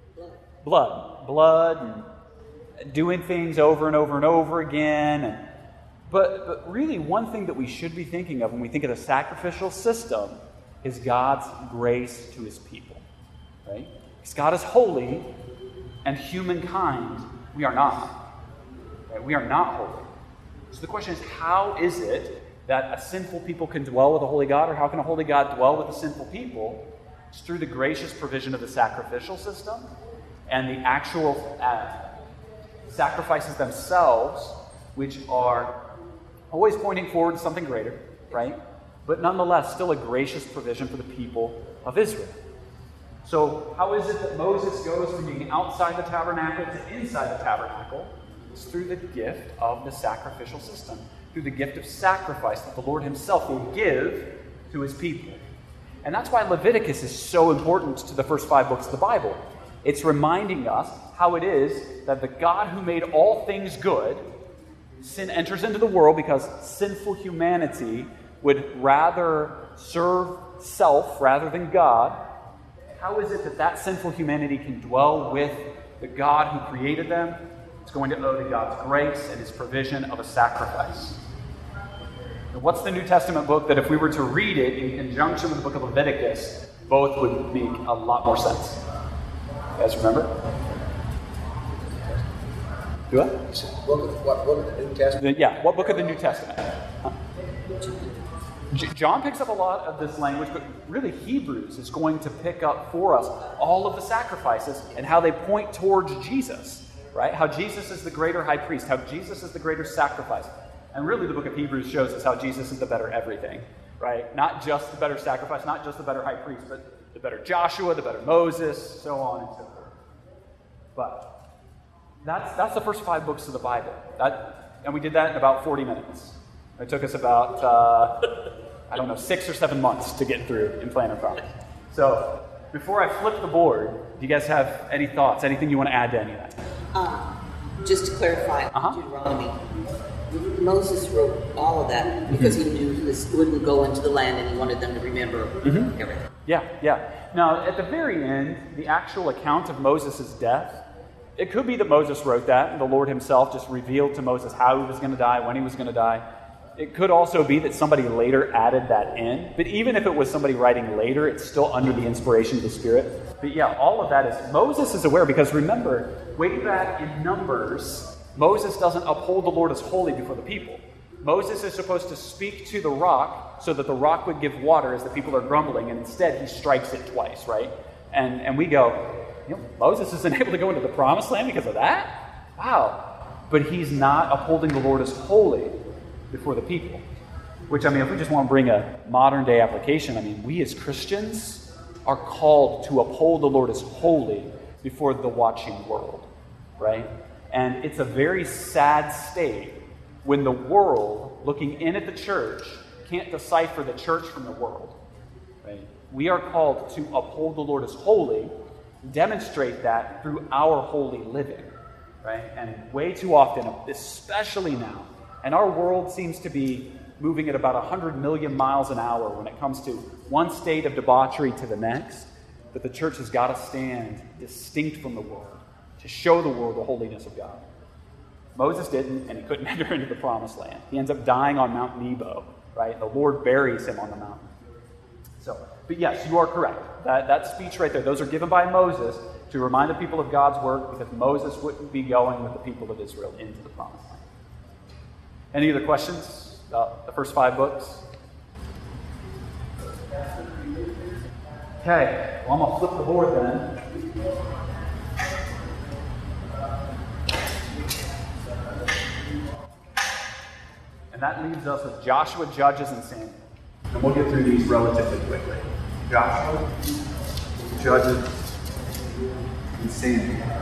Blood, and doing things over and over and over again. But really, one thing that we should be thinking of when we think of the sacrificial system is God's grace to his people. Right? Because God is holy, and humankind, we are not. Right? We are not holy. So the question is, how is it that a sinful people can dwell with a holy God, or how can a holy God dwell with a sinful people? It's through the gracious provision of the sacrificial system and the actual sacrifices themselves, which are always pointing forward to something greater, right? But nonetheless, still a gracious provision for the people of Israel. So how is it that Moses goes from being outside the tabernacle to inside the tabernacle? It's through the gift of the sacrificial system, through the gift of sacrifice that the Lord himself will give to his people. And that's why Leviticus is so important to the first 5 books of the Bible. It's reminding us how it is that the God who made all things good, sin enters into the world because sinful humanity would rather serve self rather than God. How is it that that sinful humanity can dwell with the God who created them? It's going to owe to God's grace and his provision of a sacrifice. And what's the New Testament book that if we were to read it in conjunction with the book of Leviticus, both would make a lot more sense? You guys remember? Do what? What book of the New Testament? Yeah, what book of the New Testament? Huh? John picks up a lot of this language, but really Hebrews is going to pick up for us all of the sacrifices and how they point towards Jesus, right? How Jesus is the greater high priest, how Jesus is the greater sacrifice. And really the book of Hebrews shows us how Jesus is the better everything, right? Not just the better sacrifice, not just the better high priest, but the better Joshua, the better Moses, so on and so forth. But that's the first 5 books of the Bible. And we did that in about 40 minutes. It took us about, 6 or 7 months to get through in Plan and Promise. So, before I flip the board, do you guys have any thoughts? Anything you want to add to any of that? Just to clarify, Deuteronomy, Moses wrote all of that because he knew he wouldn't go into the land and he wanted them to remember everything. Yeah. Now, at the very end, the actual account of Moses' death, it could be that Moses wrote that and the Lord himself just revealed to Moses how he was going to die, when he was going to die. It could also be that somebody later added that in. But even if it was somebody writing later, it's still under the inspiration of the Spirit. But yeah, all of that is... Moses is aware because remember, way back in Numbers, Moses doesn't uphold the Lord as holy before the people. Moses is supposed to speak to the rock so that the rock would give water as the people are grumbling, and instead he strikes it twice, right? And we go, Moses isn't able to go into the promised land because of that? Wow. But he's not upholding the Lord as holy before the people. Which, if we just want to bring a modern day application, we as Christians are called to uphold the Lord as holy before the watching world, right? And it's a very sad state when the world, looking in at the church, can't decipher the church from the world, right? We are called to uphold the Lord as holy, demonstrate that through our holy living, right? And way too often, especially now, and our world seems to be moving at about 100 million miles an hour when it comes to one state of debauchery to the next, that the church has got to stand distinct from the world to show the world the holiness of God. Moses didn't, and he couldn't enter into the promised land. He ends up dying on Mount Nebo, right? And the Lord buries him on the mountain. But yes, you are correct. That speech right there, those are given by Moses to remind the people of God's work because Moses wouldn't be going with the people of Israel into the promised land. Any other questions about the first 5 books? Okay, well, I'm going to flip the board then. And that leaves us with Joshua, Judges, and Samuel. And we'll get through these relatively quickly. Joshua, Judges, and Samuel.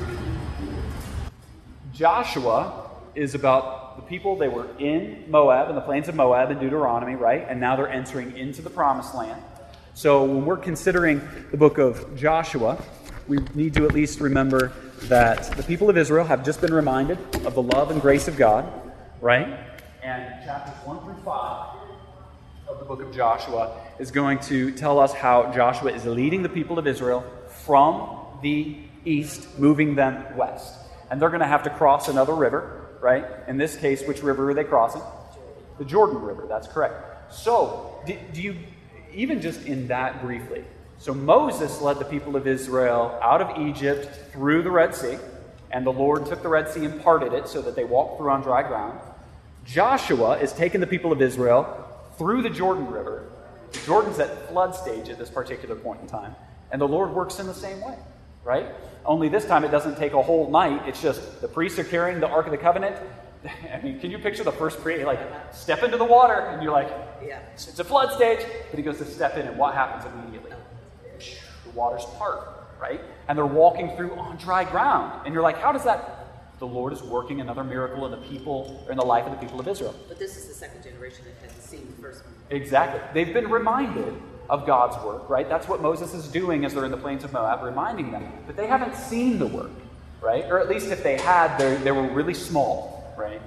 Joshua is about the people, they were in Moab, in the plains of Moab in Deuteronomy, right? And now they're entering into the promised land. So when we're considering the book of Joshua, we need to at least remember that the people of Israel have just been reminded of the love and grace of God, right? And chapters 1 through 5 of the book of Joshua is going to tell us how Joshua is leading the people of Israel from the east, moving them west. And they're going to have to cross another river, right? In this case, which river are they crossing? The Jordan River, that's correct. So, do you, even just in that briefly, so Moses led the people of Israel out of Egypt through the Red Sea, and the Lord took the Red Sea and parted it so that they walked through on dry ground. Joshua is taking the people of Israel through the Jordan River. The Jordan's at flood stage at this particular point in time, and the Lord works in the same way, right? Only this time it doesn't take a whole night. It's just the priests are carrying the Ark of the Covenant. Can you picture the first priest, step into the water, and you're like, yeah, it's a flood stage. But he goes to step in, and what happens immediately? the waters part, right? And they're walking through on dry ground. And you're like, how does that? The Lord is working another miracle in the people, or in the life of the people of Israel. But this is the second generation that hasn't seen the first one. Exactly. They've been reminded of God's work, right? That's what Moses is doing as they're in the plains of Moab, reminding them. But they haven't seen the work, right? Or at least if they had, they were really small, right?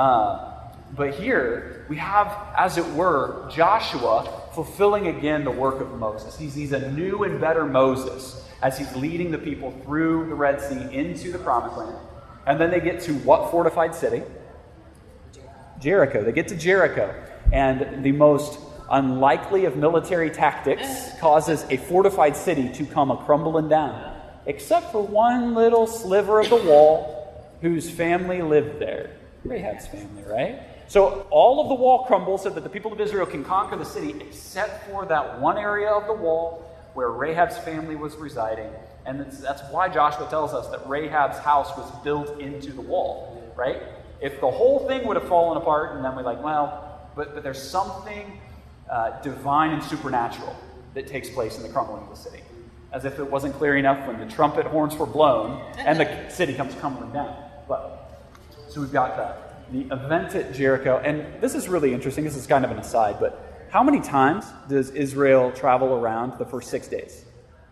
But here, we have, as it were, Joshua fulfilling again the work of Moses. He's a new and better Moses as he's leading the people through the Red Sea into the Promised Land. And then they get to what fortified city? Jericho. They get to Jericho. And the most unlikely of military tactics causes a fortified city to come a-crumbling down. Except for one little sliver of the wall whose family lived there. Rahab's family, right? So all of the wall crumbles so that the people of Israel can conquer the city except for that one area of the wall where Rahab's family was residing. And that's why Joshua tells us that Rahab's house was built into the wall, right? If the whole thing would have fallen apart, and then we're like, well, but there's something divine and supernatural that takes place in the crumbling of the city. As if it wasn't clear enough when the trumpet horns were blown and the city comes crumbling down. So we've got the event at Jericho. And this is really interesting. This is kind of an aside, but how many times does Israel travel around the first 6 days?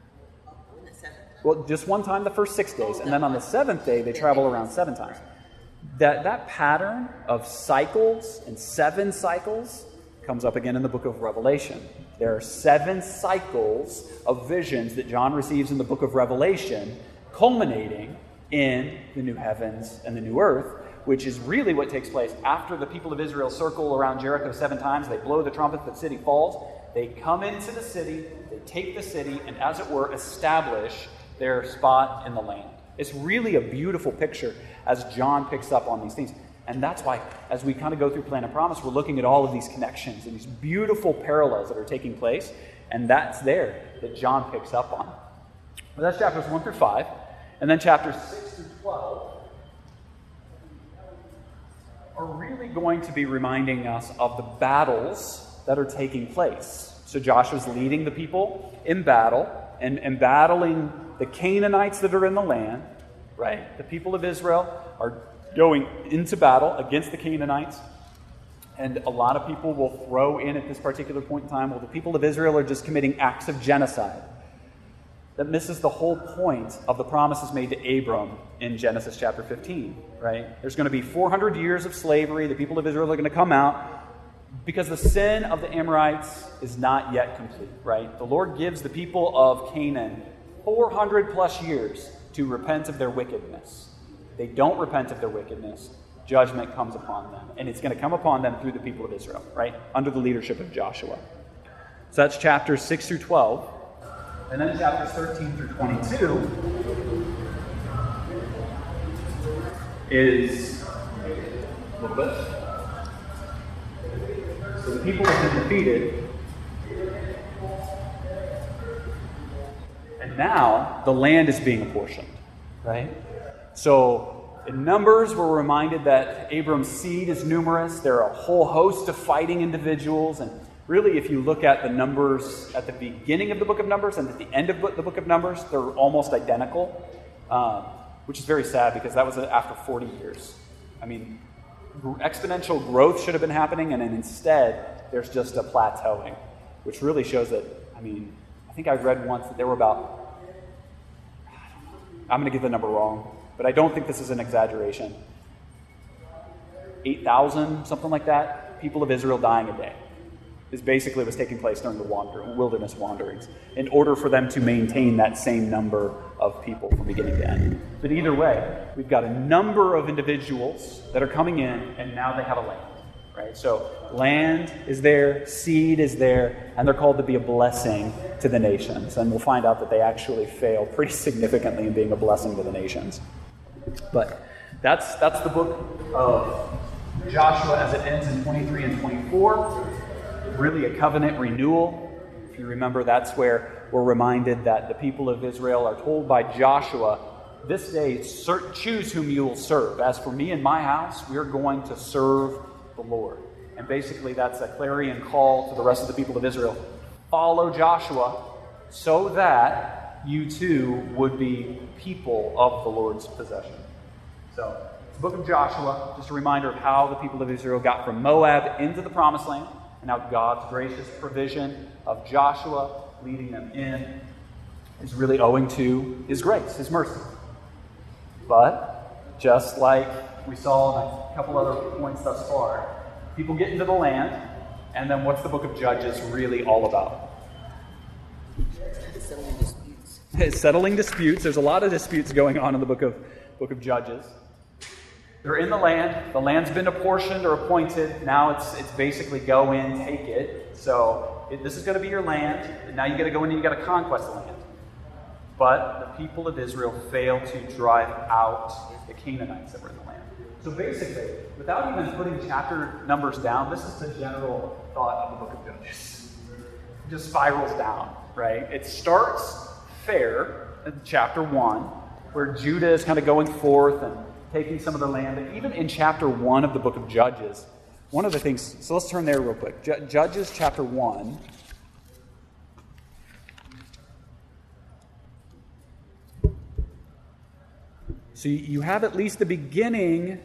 Well, just one time the first 6 days. And then on the seventh day, they travel around 7 times. That pattern of cycles and 7 cycles comes up again in the book of Revelation. There are 7 cycles of visions that John receives in the book of Revelation, culminating in the new heavens and the new earth, which is really what takes place after the people of Israel circle around Jericho 7 times. They blow the trumpet, the city falls. They come into the city, they take the city, and as it were, establish their spot in the land. It's really a beautiful picture as John picks up on these things. And that's why, as we kind of go through Plan and Promise, we're looking at all of these connections and these beautiful parallels that are taking place. And that's there that John picks up on. Well, that's chapters 1 through 5. And then chapters 6 through 12 are really going to be reminding us of the battles that are taking place. So Joshua's leading the people in battle and battling the Canaanites that are in the land, right? The people of Israel are going into battle against the Canaanites. And a lot of people will throw in at this particular point in time, well, the people of Israel are just committing acts of genocide. That misses the whole point of the promises made to Abram in Genesis chapter 15, right? There's going to be 400 years of slavery. The people of Israel are going to come out because the sin of the Amorites is not yet complete, right? The Lord gives the people of Canaan 400 plus years to repent of their wickedness. They don't repent of their wickedness. Judgment comes upon them. And it's going to come upon them through the people of Israel, right? Under the leadership of Joshua. So that's chapters 6 through 12. And then chapters 13 through 22 is a little bit. So the people have been defeated. And now the land is being apportioned, right? So in Numbers, we're reminded that Abram's seed is numerous. There are a whole host of fighting individuals. And really, if you look at the numbers at the beginning of the book of Numbers and at the end of the book of Numbers, they're almost identical, which is very sad because that was after 40 years. I mean, exponential growth should have been happening, and then instead, there's just a plateauing, which really shows that, I mean, I think I read once that there were about, I'm going to get the number wrong, but I don't think this is an exaggeration, 8,000, something like that, people of Israel dying a day. Is basically what's taking place during the wilderness wanderings in order for them to maintain that same number of people from beginning to end. But either way, we've got a number of individuals that are coming in, and now they have a land, right? So land is there, seed is there, and they're called to be a blessing to the nations. And we'll find out that they actually fail pretty significantly in being a blessing to the nations. But that's the book of Joshua as it ends in 23 and 24. Really a covenant renewal. If you remember, that's where we're reminded that the people of Israel are told by Joshua, this day choose whom you will serve. As for me and my house, we are going to serve the Lord. And basically that's a clarion call to the rest of the people of Israel. Follow Joshua so that you too would be people of the Lord's possession. So, the book of Joshua, just a reminder of how the people of Israel got from Moab into the Promised Land, and now God's gracious provision of Joshua leading them in is really owing to His grace, His mercy. But, just like we saw in a couple other points thus far, people get into the land, and then what's the book of Judges really all about? Settling disputes. It's settling disputes. There's a lot of disputes going on in the book of Judges. They're in the land. The land's been apportioned or appointed. Now it's basically go in, take it. So this is going to be your land. And now you got to go in and you got to conquest the land. But the people of Israel fail to drive out the Canaanites that were in the land. So basically, without even putting chapter numbers down, this is the general thought of the book of Judges. It just spirals down, right? It starts fair in chapter 1, where Judah is kind of going forth and taking some of the land. And even in chapter 1 of the book of Judges, one of the things, so let's turn there real quick. Judges chapter 1. So you have at least the beginning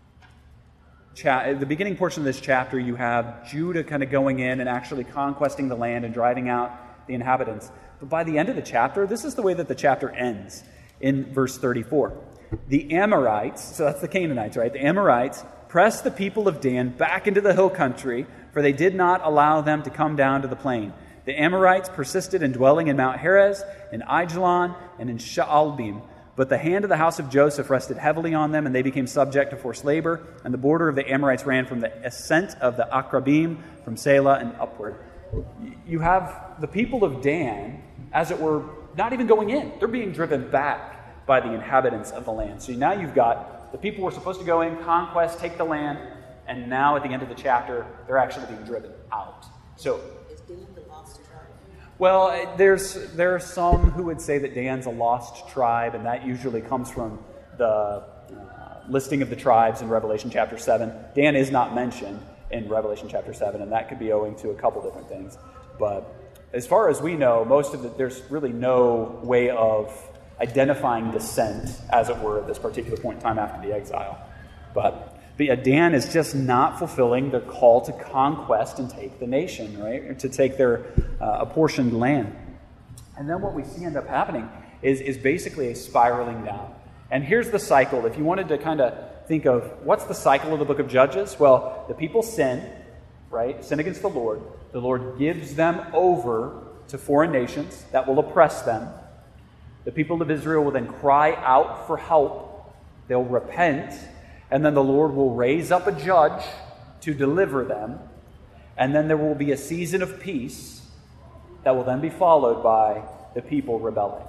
portion of this chapter. You have Judah kind of going in and actually conquesting the land and driving out the inhabitants. But by the end of the chapter, this is the way that the chapter ends in verse 34. The Amorites, so that's the Canaanites, right? The Amorites pressed the people of Dan back into the hill country, for they did not allow them to come down to the plain. The Amorites persisted in dwelling in Mount Heres, in Aijalon, and in Shaalbim. But the hand of the house of Joseph rested heavily on them, and they became subject to forced labor. And the border of the Amorites ran from the ascent of the Akrabim, from Selah and upward. You have the people of Dan, as it were, not even going in. They're being driven back by the inhabitants of the land. So now you've got the people who are supposed to go in, conquest, take the land, and now at the end of the chapter, they're actually being driven out. So, Is Dan the lost tribe? well, there are some who would say that Dan's a lost tribe, and that usually comes from the listing of the tribes in Revelation chapter 7. Dan is not mentioned in Revelation chapter 7, and that could be owing to a couple different things. But as far as we know, there's really no way of identifying descent, as it were, at this particular point in time after the exile. But yeah, Dan is just not fulfilling their call to conquest and take the nation, right? Or to take their apportioned land. And then what we see end up happening is basically a spiraling down. And here's the cycle. If you wanted to kind of think of what's the cycle of the book of Judges, well, the people sin, right? Sin against the Lord. The Lord gives them over to foreign nations that will oppress them. The people of Israel will then cry out for help. They'll repent. And then the Lord will raise up a judge to deliver them. And then there will be a season of peace that will then be followed by the people rebelling.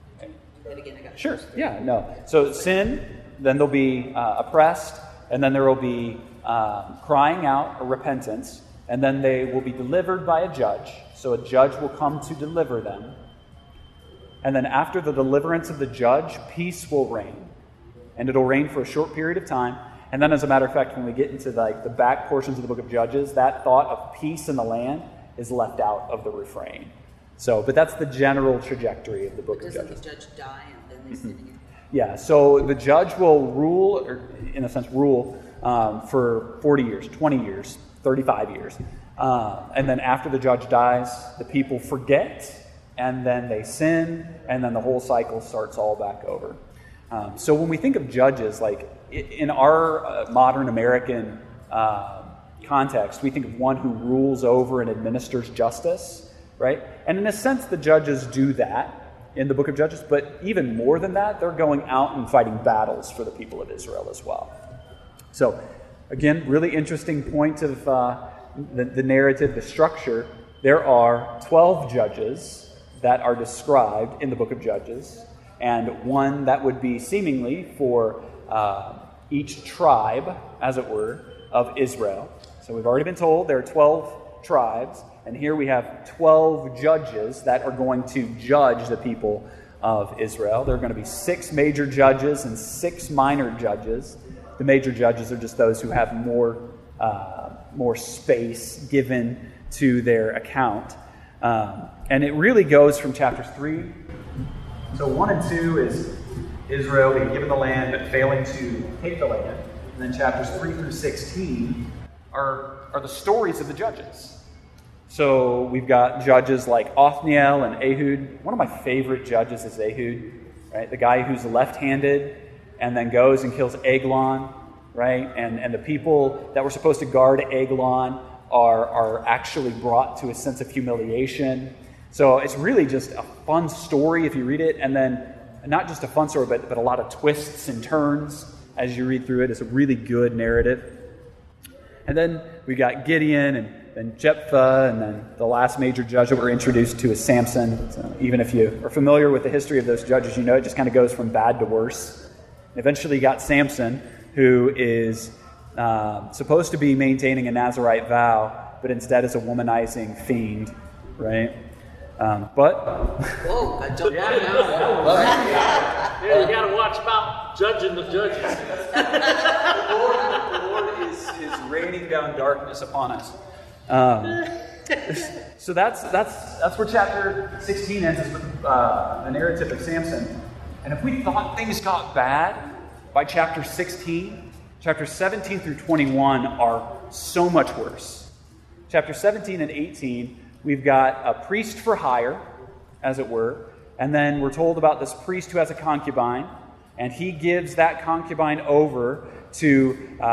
Sure, yeah, no. So sin, then they'll be oppressed, and then there will be crying out or repentance, and then they will be delivered by a judge. So a judge will come to deliver them. And then after the deliverance of the judge, peace will reign. And it'll reign for a short period of time. And then, as a matter of fact, when we get into the back portions of the book of Judges, that thought of peace in the land is left out of the refrain. So, but that's the general trajectory of the book of Judges. Doesn't the judge die and then they sin again? Yeah, so the judge will rule, or in a sense rule, for 40 years, 20 years, 35 years. And then after the judge dies, the people forget, and then they sin, and then the whole cycle starts all back over. So when we think of judges, like in our modern American context, we think of one who rules over and administers justice, right? And in a sense, the judges do that in the book of Judges, but even more than that, they're going out and fighting battles for the people of Israel as well. So, again, really interesting point of the narrative, the structure. There are 12 judges that are described in the book of Judges, and one that would be seemingly for each tribe, as it were, of Israel. So we've already been told there are 12 tribes, and here we have 12 judges that are going to judge the people of Israel. There are going to be 6 major judges and 6 minor judges. The major judges are just those who have more space given to their account. And it really goes from chapters 3 So 1 and 2 is Israel being given the land but failing to take the land. And then chapters 3 through 16 are the stories of the judges. So we've got judges like Othniel and Ehud. One of my favorite judges is Ehud, right? The guy who's left-handed and then goes and kills Eglon, right? And the people that were supposed to guard Eglon are actually brought to a sense of humiliation. So it's really just a fun story if you read it, and then not just a fun story, but a lot of twists and turns as you read through it. It's a really good narrative. And then we got Gideon and then Jephthah, and then the last major judge that we're introduced to is Samson. So even if you are familiar with the history of those judges, you know it just kind of goes from bad to worse. And eventually you got Samson, who is supposed to be maintaining a Nazirite vow, but instead is a womanizing fiend, right? Whoa, I jumped Yeah, you got to watch about judging the judges. The Lord is raining down darkness upon us. So that's where chapter 16 ends, is with the narrative of Samson. And if we thought things got bad by chapter 16, chapters 17 through 21 are so much worse. Chapter 17 and 18, we've got a priest for hire, as it were, and then we're told about this priest who has a concubine, and he gives that concubine over to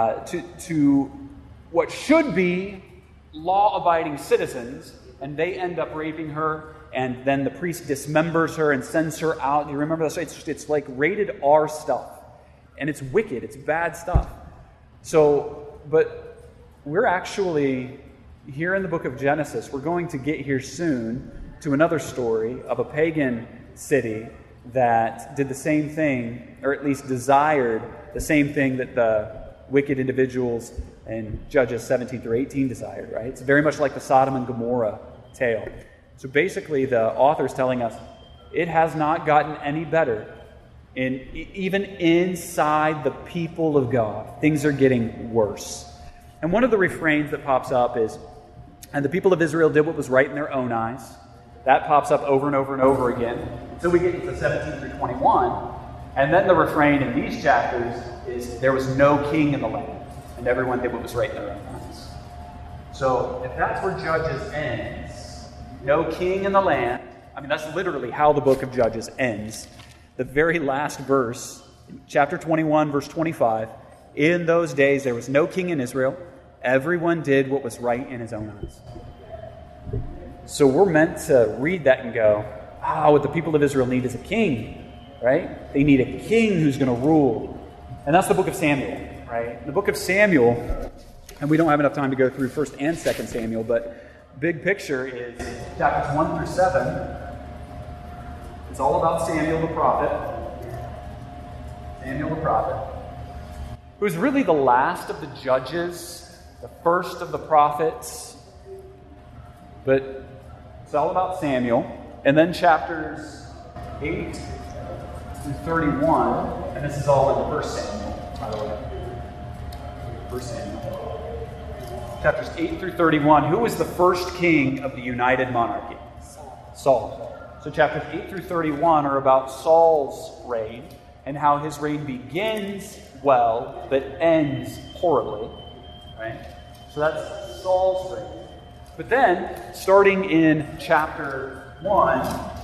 what should be law-abiding citizens, and they end up raping her, and then the priest dismembers her and sends her out. Do you remember this? It's like rated R stuff, and it's wicked. It's bad stuff. So, but we're actually here in the book of Genesis. We're going to get here soon to another story of a pagan city that did the same thing, or at least desired the same thing that the wicked individuals in Judges 17 through 18 desired, right? It's very much like the Sodom and Gomorrah tale. So basically the author's telling us it has not gotten any better. Even inside the people of God, things are getting worse. And one of the refrains that pops up is, and the people of Israel did what was right in their own eyes. That pops up over and over and over again until we get into 17 through 21. And then the refrain in these chapters is, there was no king in the land, and everyone did what was right in their own eyes. So if that's where Judges ends, no king in the land, I mean, that's literally how the book of Judges ends. The very last verse, chapter 21, verse 25, in those days there was no king in Israel. Everyone did what was right in his own eyes. So we're meant to read that and go, what the people of Israel need is a king, right? They need a king who's going to rule. And that's the book of Samuel, right? The book of Samuel, and we don't have enough time to go through 1st and 2nd Samuel, but big picture is chapters 1 through 7. It's all about Samuel the prophet. Samuel the prophet, who's really the last of the judges, the first of the prophets. But it's all about Samuel. And then chapters 8 through 31, and this is all in the 1st Samuel, by the way. 1 Samuel. Chapters 8 through 31, who was the first king of the united monarchy? Saul. So chapters 8 through 31 are about Saul's reign and how his reign begins well, but ends poorly. Right? So that's Saul's reign. But then, starting in chapter 1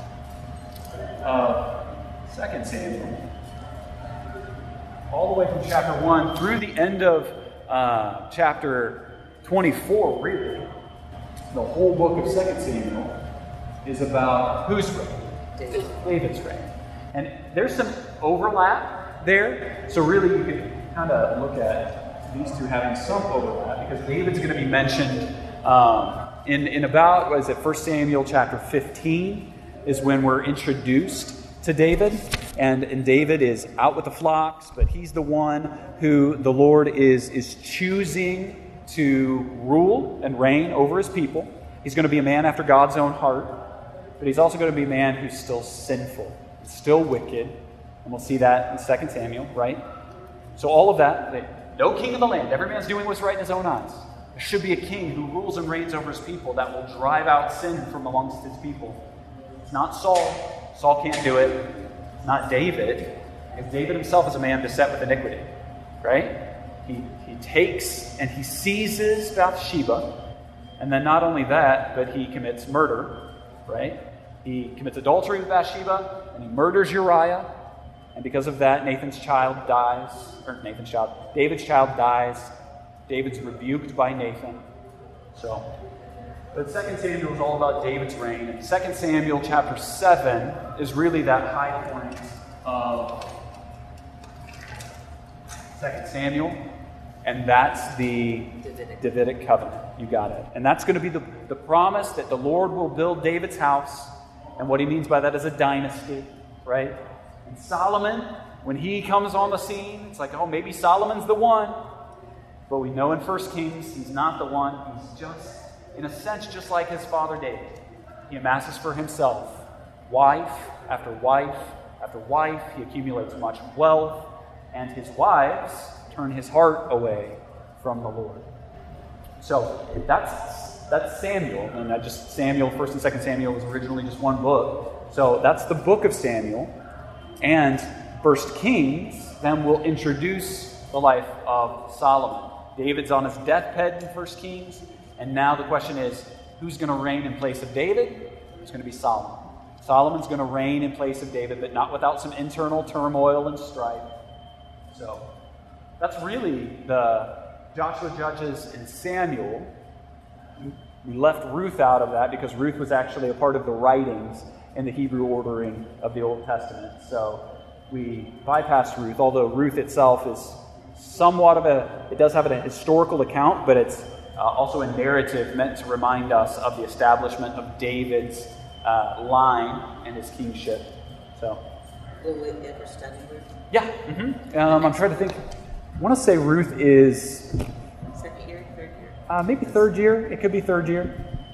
of 2 Samuel, all the way from chapter 1 through the end of chapter 24, really, the whole book of 2 Samuel is about whose reign? David's reign. And there's some overlap there, so really you can kind of look at these two having some overlap, because David's going to be mentioned in about, 1 Samuel chapter 15 is when we're introduced to David, and David is out with the flocks, but he's the one who the Lord is choosing to rule and reign over his people. He's going to be a man after God's own heart, but he's also going to be a man who's still sinful, still wicked, and we'll see that in 2 Samuel, right? So all of that, no king in the land, every man's doing what's right in his own eyes. There should be a king who rules and reigns over his people that will drive out sin from amongst his people. It's not Saul. Saul can't do it. Not David, because David himself is a man beset with iniquity, right? He takes and he seizes Bathsheba, and then not only that, but he commits murder, right? He commits adultery with Bathsheba, and he murders Uriah, and because of that, David's child dies. David's rebuked by Nathan. So, but 2 Samuel is all about David's reign. And 2 Samuel chapter 7 is really that high point of 2 Samuel. And that's the Davidic covenant. You got it. And that's going to be the promise that the Lord will build David's house. And what he means by that is a dynasty, right? And Solomon, when he comes on the scene, it's like, oh, maybe Solomon's the one. But we know in 1 Kings, he's not the one. He's just, in a sense, just like his father David. He amasses for himself wife after wife after wife. He accumulates much wealth. And his wives turn his heart away from the Lord. So that's Samuel. And Samuel, 1 and 2 Samuel was originally just one book. So that's the book of Samuel. And 1 Kings then will introduce the life of Solomon. David's on his deathbed in 1 Kings. And now the question is, who's going to reign in place of David? It's going to be Solomon. Solomon's going to reign in place of David, but not without some internal turmoil and strife. So that's really the Joshua, Judges, and Samuel. We left Ruth out of that because Ruth was actually a part of the writings in the Hebrew ordering of the Old Testament. So we bypassed Ruth, although Ruth itself is somewhat of it does have a historical account, but it's also a narrative meant to remind us of the establishment of David's line and his kingship. So, will we ever study Ruth? Yeah. Mm-hmm. I'm trying to think. I want to say Ruth is second year, third year? Maybe third year. It could be third year.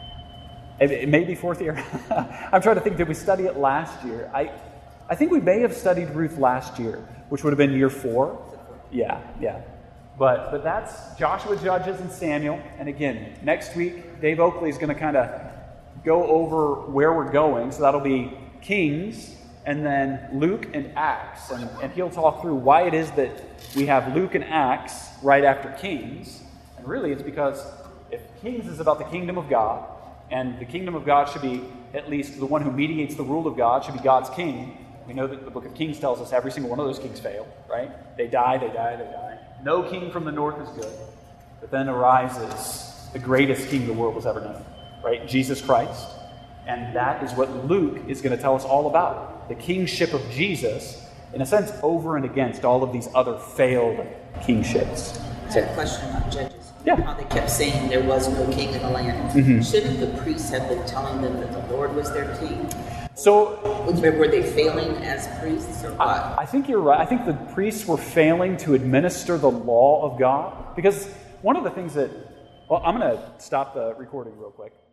It may be fourth year. I'm trying to think, did we study it last year? I think we may have studied Ruth last year, which would have been year 4. Yeah. But that's Joshua, Judges, and Samuel. And again, next week, Dave Oakley is going to kind of go over where we're going. So that'll be Kings, and then Luke and Acts. And he'll talk through why it is that we have Luke and Acts right after Kings. And really, it's because if Kings is about the kingdom of God, and the kingdom of God should be, at least the one who mediates the rule of God, should be God's king. We know that the book of Kings tells us every single one of those kings fail, right? They die. No king from the north is good. But then arises the greatest king the world has ever known, right? Jesus Christ. And that is what Luke is going to tell us all about. The kingship of Jesus, in a sense, over and against all of these other failed kingships. I have a question about Judges. Yeah. How they kept saying there was no king in the land. Mm-hmm. Shouldn't the priests have been telling them that the Lord was their king? So, were they failing as priests or what? I think you're right. I think the priests were failing to administer the law of God. Because one of the things that... Well, I'm going to stop the recording real quick.